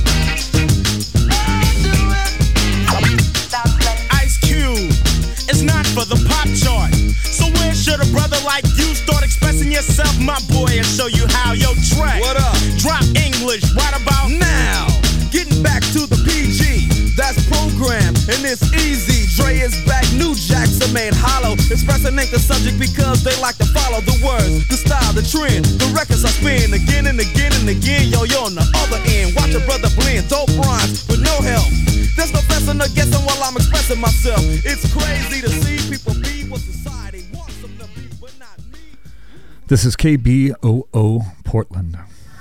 It's not for the pop chart. So where should a brother like you start expressing yourself, my boy, and show you how? Yo, Trey, what up? Drop English right about now. Getting back to the PG, that's program, and it's easy. Dre is back, new jacks are made hollow. Expressing ain't the subject because they like to follow the words, the style, the trend. The records I spin again and again and again. Yo, you're on the other end. Watch a brother blend dope rhymes with no help. There's no guessing or guessing while I'm expressing myself. It's crazy to see people be what society wants them to be, but not me.
This is KBOO Portland.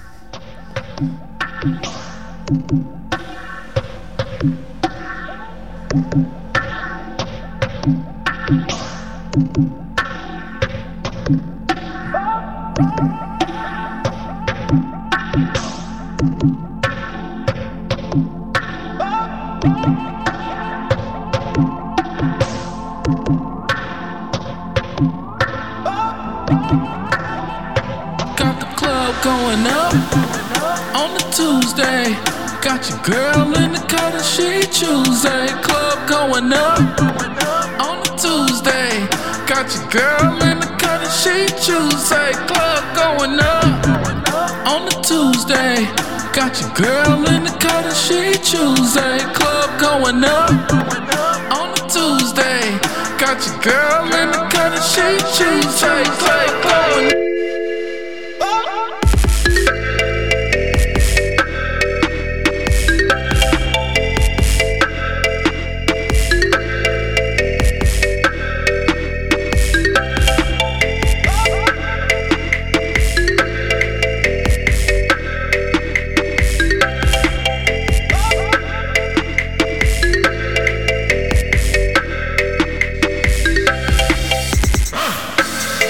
Got the club going up on the Tuesday. Got your girl in the cut and she Tuesday. Club going up on the Tuesday. Got your girl in the cut and she Tuesday. Club going up on the Tuesday. Got your girl in the cut and she Tuesday. Club going up on the Tuesday. Got your girl in the cut and she Tuesday. Club going up.